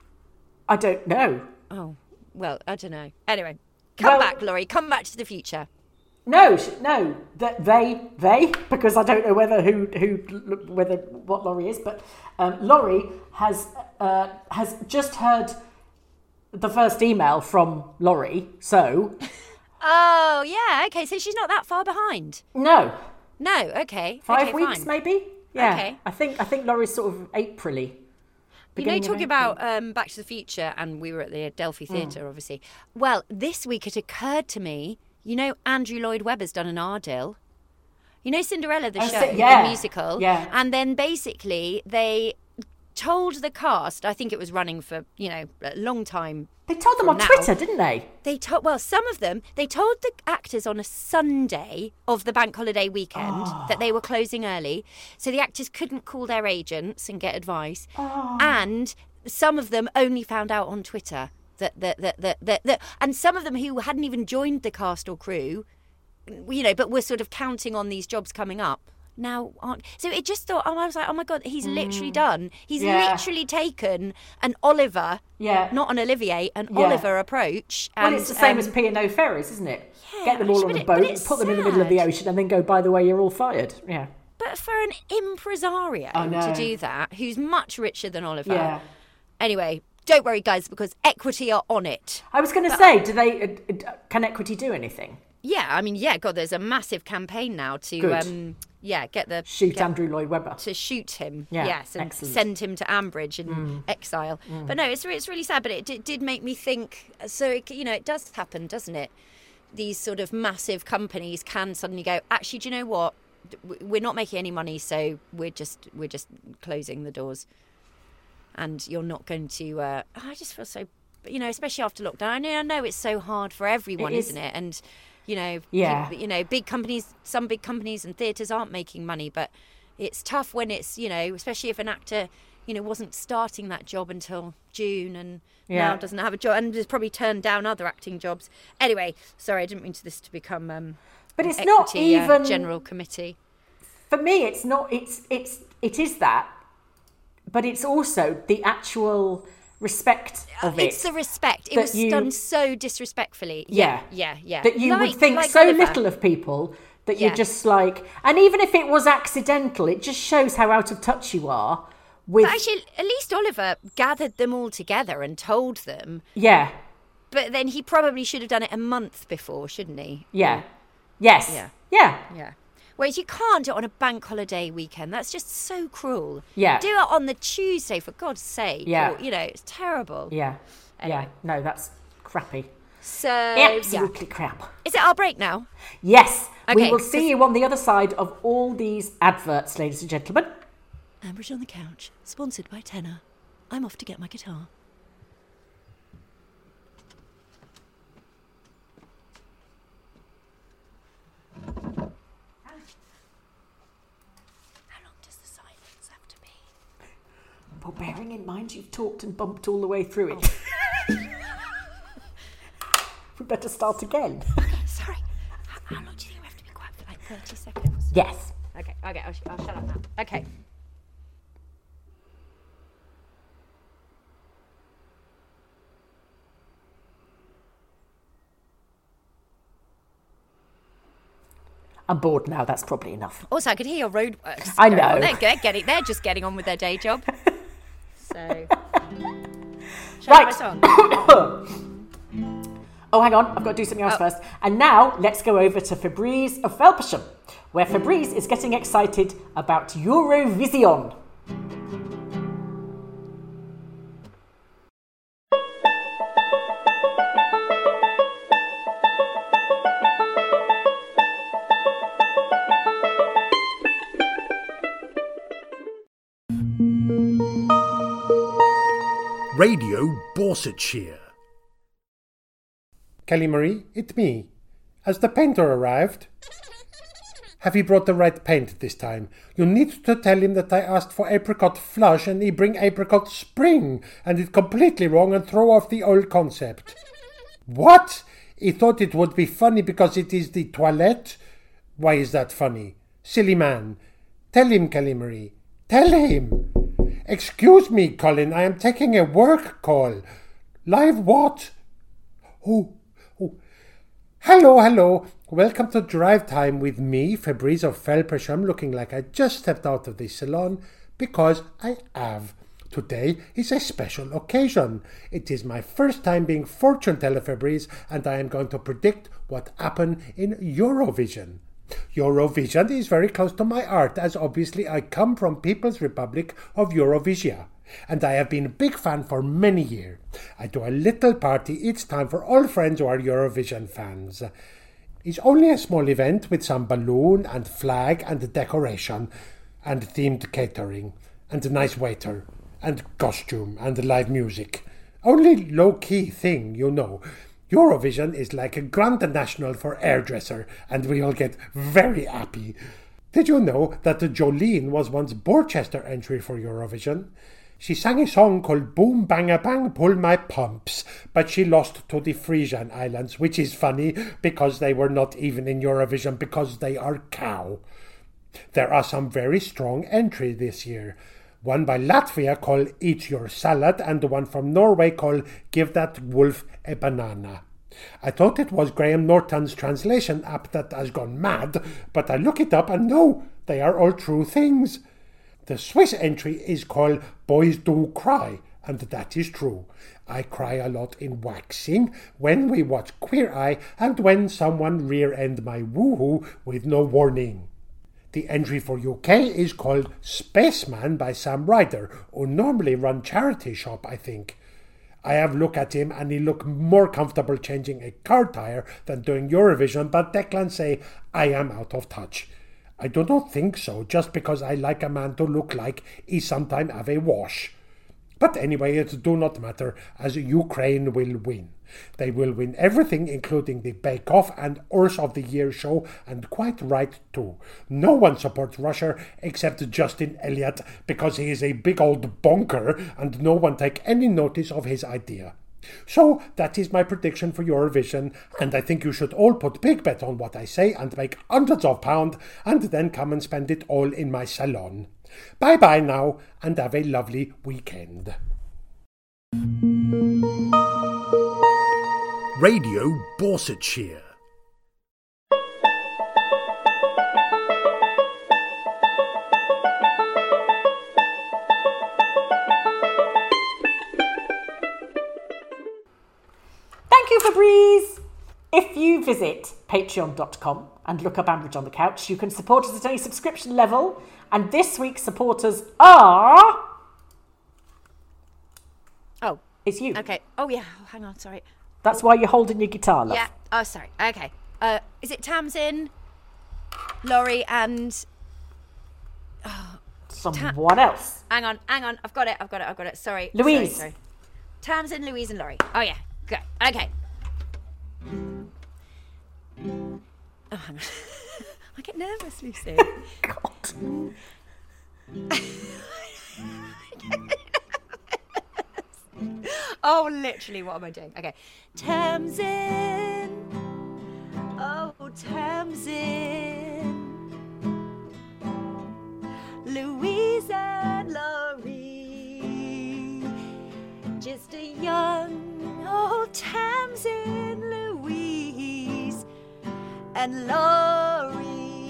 I don't know. Oh, well, I don't know. Anyway, come Well- back, Laurie. Come back to the future. No, sh- no, that they, they, because I don't know whether who, who, whether what Laurie is, but um, Laurie has uh, has just heard the first email from Laurie. So Oh, yeah. Okay, so she's not that far behind. no, No. Okay. five okay, weeks fine. maybe. Yeah, Okay. I think I think Laurie's sort of April-y. You know, Beginning of talking April. about um, Back to the Future, and we were at the Adelphi Mm. Theatre, obviously. Well, this week it occurred to me, you know, Andrew Lloyd Webber's done an Ardil. You know Cinderella, the Oh, show, so- yeah. the musical? Yeah. And then basically they told the cast, I think it was running for, you know, a long time. They told them from on now. Twitter, didn't they? They told, well, some of them, they told the actors on a Sunday of the bank holiday weekend that they were closing early. So the actors couldn't call their agents and get advice. And some of them only found out on Twitter that, that, that, that, that, that, and some of them who hadn't even joined the cast or crew, you know, but were sort of counting on these jobs coming up. Now, aren't so it just thought, oh, I was like, oh my God, he's literally done. He's Yeah. literally taken an Oliver, Yeah. not an Olivier, an Yeah. Oliver approach. Well, And, it's the same um, as P and O Ferries, isn't it? yeah, Get them all but on a it- but boat, it's put them in the middle of the sad. ocean, and then go, by the way, you're all fired. Yeah. But for an impresario I know. to do that, who's much richer than Oliver. Yeah. Anyway, don't worry, guys, because Equity are on it. I was going to say, do they? Uh, uh, can Equity do anything? Yeah, I mean, yeah, God, there's a massive campaign now to, Good. um, yeah, get the Shoot get- Andrew Lloyd Webber. to shoot him, Yeah, yes, and excellent. send him to Ambridge in exile. But no, it's re- it's really sad. But it did, did make me think. So it, you know, it does happen, doesn't it? These sort of massive companies can suddenly go, actually, do you know what? W- We're not making any money, so we're just we're just closing the doors. And you're not going to. Uh, I just feel so, you know, especially after lockdown. I know, I know it's so hard for everyone, It is. isn't it? And you know, Yeah. you, you know, big companies, some big companies and theatres aren't making money, but it's tough when it's, you know, especially if an actor, you know, wasn't starting that job until June and Yeah. now doesn't have a job and has probably turned down other acting jobs. Anyway, sorry, I didn't mean to this to become um, But an it's not equity, uh, even- general committee. For me, it's not. It's it's it is that, but it's also the actual respect of it. It's the respect. It that was you- done so disrespectfully. Yeah, Yeah, yeah, yeah. That you Like- would think like so Oliver. little of people that Yeah. you're just like, and even if it was accidental, it just shows how out of touch you are with. But actually, at least Oliver gathered them all together and told them. Yeah, But then he probably should have done it a month before, shouldn't he? yeah, yes, Yeah. yeah. Yeah. Whereas you can't do it on a bank holiday weekend. That's just so cruel. Yeah. Do it on the Tuesday, for God's sake. Yeah. Or, you know, it's terrible. Yeah, Anyway. yeah. No, that's crappy. So, Absolutely yeah. crap. Is it our break now? Yes, we Okay, will so- see you on the other side of all these adverts, ladies and gentlemen. Ambridge on the Couch, sponsored by Tenor. I'm off to get my guitar. How long does the silence have to be? But bearing in mind you've talked and bumped all the way through it. We better start again. Sorry. How, how long do you think we have to be quiet for? Like thirty seconds? Yes. Okay, okay, I'll, sh- I'll shut up now. Okay. I'm bored now, that's probably enough. Also, I could hear your roadworks. I going on. know. They're, they're, getting, they're just getting on with their day job. So. Shall Right. I have my song? Oh, hang on, I've got to do something else Oh. first. And now, let's go over to Fabrice of Felpersham, where Fabrice is getting excited about Eurovision. Radio Borsetshire. Kelly Marie, it's me. Has the painter arrived? Have he brought the right paint this time? You need to tell him that I asked for apricot flush and he bring apricot spring, and it's completely wrong and throw off the old concept. What? He thought it would be funny because it is the toilette? Why is that funny? Silly man. Tell him, Kelly Marie. Tell him. Excuse me, Colin, I am taking a work call. Live what? Oh, oh. Hello, hello. Welcome to Drive Time with me, Fabrice of Felpersham, looking like I just stepped out of the salon, because I have. Today is a special occasion. It is my first time being fortune teller, Fabrice, and I am going to predict what happened in Eurovision. Eurovision is very close to my heart, as obviously I come from People's Republic of Eurovisia, and I have been a big fan for many years. I do a little party each time for all friends who are Eurovision fans. It's only a small event with some balloon and flag and decoration and themed catering and a nice waiter and costume and live music. Only low-key thing, you know. Eurovision is like a Grand National for hairdresser, and we all get very happy. Did you know that Jolene was once Borchester entry for Eurovision? She sang a song called Boom Bang Bang Pull My Pumps, but she lost to the Frisian Islands, which is funny because they were not even in Eurovision because they are cow. There are some very strong entries this year. One by Latvia called Eat Your Salad, and the one from Norway called Give That Wolf a Banana. I thought it was Graham Norton's translation app that has gone mad, but I look it up and no, they are all true things. The Swiss entry is called Boys Do Cry, and that is true. I cry a lot in Waxing, when we watch Queer Eye, and when someone rear-end my woohoo with no warning. The entry for U K is called Spaceman by Sam Ryder, who normally run charity shop, I think. I have looked at him and he look more comfortable changing a car tire than doing Eurovision, but Declan say I am out of touch. I do not think so, just because I like a man to look like he sometime have a wash. But anyway, it do not matter, as Ukraine will win. They will win everything, including the Bake Off and Horse of the Year show, and quite right too. No one supports Russia except Justin Elliott, because he is a big old bonker, and no one take any notice of his idea. So that is my prediction for Eurovision, and I think you should all put big bet on what I say and make hundreds of pounds and then come and spend it all in my salon. Bye bye now, and have a lovely weekend. Radio Borsetshire. Thank you, Febreze! If you visit patreon dot com and look up Ambridge on the Couch, you can support us at any subscription level. And this week's supporters are... Oh. It's you. Okay. Oh, yeah. Oh, hang on. Sorry. That's why you're holding your guitar, love. Yeah. Oh, sorry. Okay. Uh, is it Tamsin, Laurie, and... Oh, Someone Ta- else. Hang on. Hang on. I've got it. I've got it. I've got it. Sorry. Louise. Sorry, sorry. Tamsin, Louise, and Laurie. Oh, yeah. Good. Okay. Oh, hang on. I get nervous, Lucy. God. Oh, literally, what am I doing? Okay. Tamsin. Oh, Tamsin. Louise and Laurie. Just a young old Tamsin, Louise and Laurie.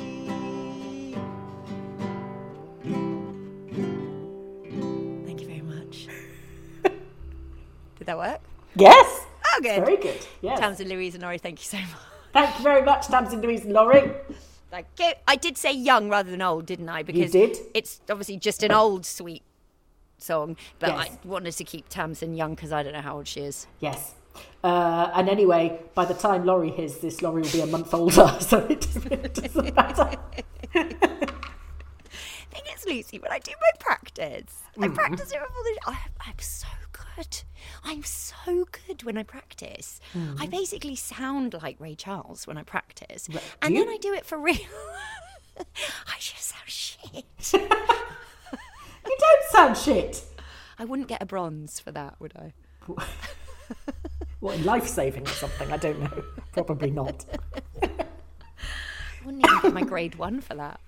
Thank you very much. Did that work? Yes. Oh, good. Very good. Yes. Tamsin, Louise and Laurie, thank you so much. Thank you very much, Tamsin, Louise and Laurie. Thank you. I did say young rather than old, didn't I? Because you did. It's obviously just an old, sweet song, but Yes. I wanted to keep Tamsin young because I don't know how old she is. Yes. Uh, and anyway, by the time Laurie hears this, Laurie will be a month older, so it doesn't, it doesn't matter. Thing is, Lucy, when I do my practice, I Mm. practice it before the... I, I'm so good. I'm so good when I practice. Mm. I basically sound like Ray Charles when I practice. Right. And You? then I do it for real. I just sound shit. You don't sound shit. I wouldn't get a bronze for that, would I? What, in life-saving or something? I don't know. Probably not. I wouldn't even get my grade one for that.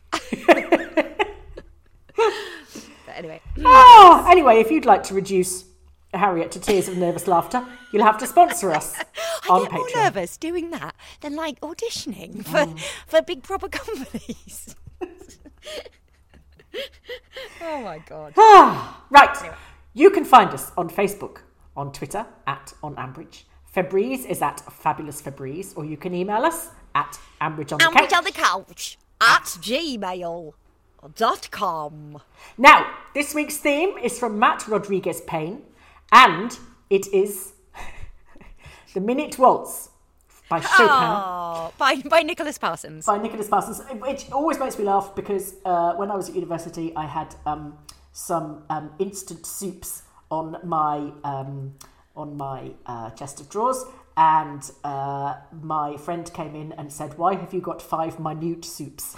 But anyway. Oh, anyway, if you'd like to reduce Harriet to tears of nervous laughter, you'll have to sponsor us I on get Patreon. more nervous doing that than like auditioning for, Mm. for big proper companies. Oh my God. Ah, right. You can find us on Facebook, on Twitter, at On Ambridge. Febreze is at Fabulous Febreze, or you can email us at Ambridge on the Ambridge Couch. on the couch at gmail dot com. Now, this week's theme is from Matt Rodriguez Payne, and it is The Minute Waltz by Chopin. Oh, by, by Nicholas Parsons. By Nicholas Parsons, which always makes me laugh because uh, when I was at university, I had um, some um, instant soups on my um, on my uh, chest of drawers, and uh, my friend came in and said, "Why have you got five minute soups?"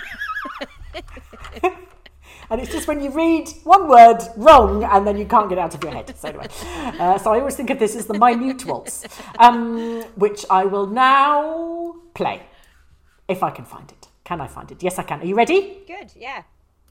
And it's just when you read one word wrong and then you can't get it out of your head. So anyway, uh, so I always think of this as the minute waltz, um, which I will now play, if I can find it. Can I find it? Yes, I can. Are you ready? Good, yeah.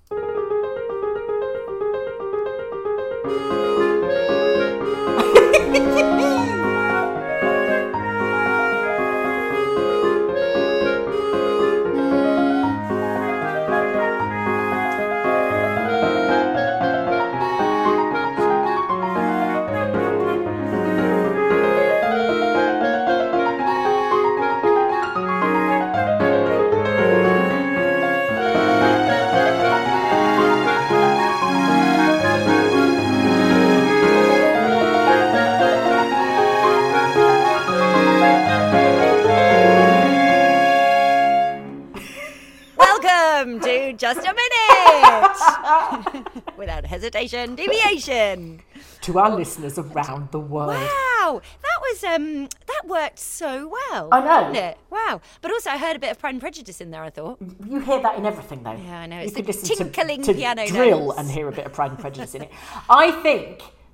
Welcome to Just a Minute! Without hesitation, deviation. To our listeners around the world. Wow, that was um, that worked so well. I know. Didn't it? Wow. But also, I heard a bit of Pride and Prejudice in there. I thought. You hear that in everything, though. Yeah, I know. You It's could the listen tinkling to, to piano drill notes. and hear a bit of Pride and Prejudice in it. I think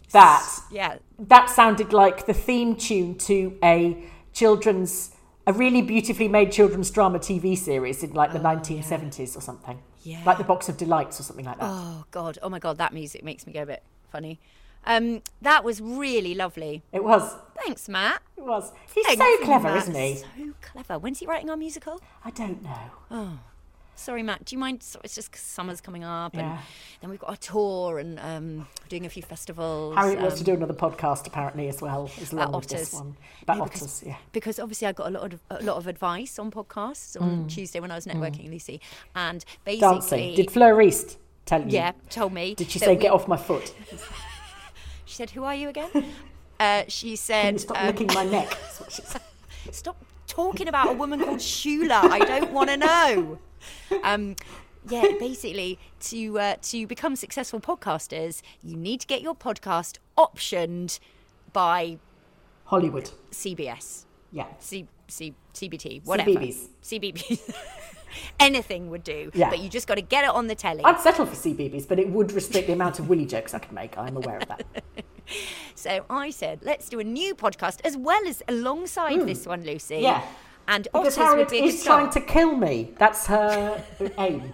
that Yeah. that sounded like the theme tune to a children's, a really beautifully made children's drama T V series in like the oh, nineteen seventies yeah. or something. Yeah. Like The Box of Delights or something like that. Oh, God. Oh, my God. That music makes me go a bit funny. Um, that was really lovely. It was. Thanks, Matt. It was. He's Thanks, so clever, Matt. isn't he? So clever. When's he writing our musical? I don't know. Oh. Sorry, Matt. Do you mind? It's just 'cause summer's coming up, and Yeah. then we've got a tour and um, doing a few festivals. Harry um, wants to do another podcast apparently as well, as long about as this otters. one. About No, otters, because, yeah. Because obviously I got a lot of a lot of advice on podcasts on Mm. Tuesday when I was networking, mm. Lucy, and basically Dancing. Did Fleur East tell you? Yeah, told me. Did she that say we- get off my foot? She said, "Who are you again?" uh, she said, Can you stop um, licking my neck? That's what she said. Stop talking about a woman called Shula. I don't want to know. Um, yeah, basically, to uh, to become successful podcasters, you need to get your podcast optioned by Hollywood, C B S, yeah, C C C B T, whatever, C B Bs. C B Bs. Anything would do, Yeah. but you just got to get it on the telly. I'd settle for C B Bs, but it would restrict the amount of willy jokes I could make. I'm aware of that. So I said, let's do a new podcast as well as alongside mm. this one, Lucy. Yeah. And because Otters would Harriet be a good is trying start. to kill me. That's her aim.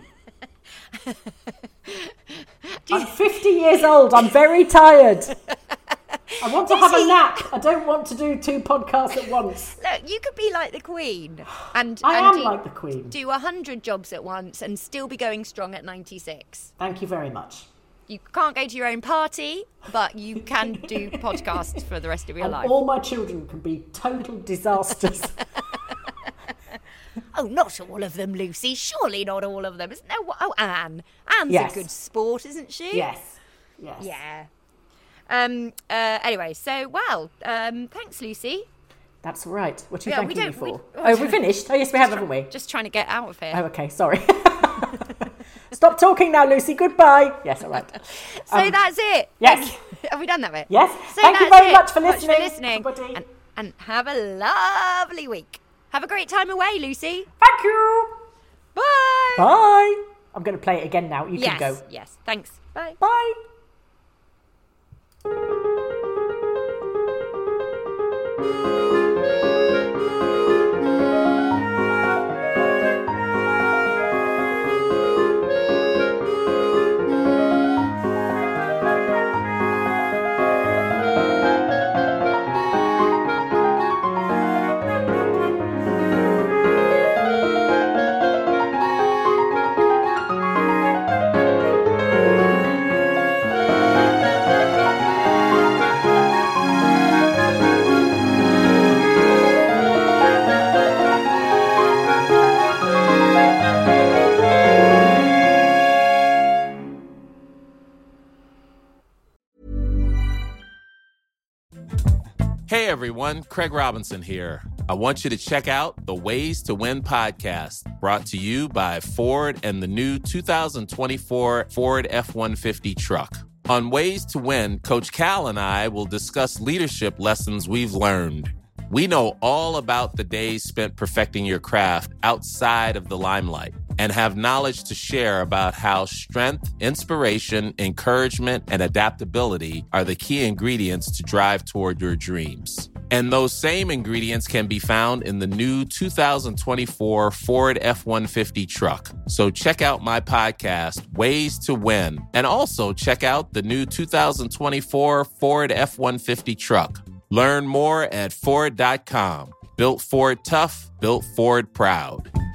I'm fifty years old. I'm very tired. I want to have a nap. I don't want to do two podcasts at once. Look, you could be like the Queen. and I and am do, like the Queen. Do one hundred jobs at once and still be going strong at ninety-six. Thank you very much. You can't go to your own party, but you can do podcasts for the rest of your and life. all my children can be total disasters. Oh, not all of them, Lucy. Surely not all of them. Isn't there? Oh, Anne. Anne's Yes. a good sport, isn't she? Yes. Yes. Yeah. Um. Uh. Anyway, so well. Um. Thanks, Lucy. That's all right. What are you Yeah, we thanking me don't- for? we- oh, we finished? Oh, yes, we have, haven't we? Just trying to get out of here. Oh, okay. Sorry. Stop talking now, Lucy. Goodbye. Yes, all right. So Um, that's it. yes. Have we done that bit? Yes. So Thank you that's very it. much for Much listening, listening. everybody. And, and have a lovely week. Have a great time away, Lucy. Thank you. Bye. Bye. I'm going to play it again now. You yes. can go. Yes. Thanks. Bye. Bye. Hey everyone, Craig Robinson here. I want you to check out the Ways to Win podcast, brought to you by Ford and the new two thousand twenty-four Ford F one fifty truck. On Ways to Win, Coach Cal and I will discuss leadership lessons we've learned. We know all about the days spent perfecting your craft outside of the limelight and have knowledge to share about how strength, inspiration, encouragement, and adaptability are the key ingredients to drive toward your dreams. And those same ingredients can be found in the new two thousand twenty-four Ford F one fifty truck. So check out my podcast, Ways to Win, and also check out the new two thousand twenty-four Ford F one fifty truck. Learn more at Ford dot com. Built Ford tough, built Ford proud.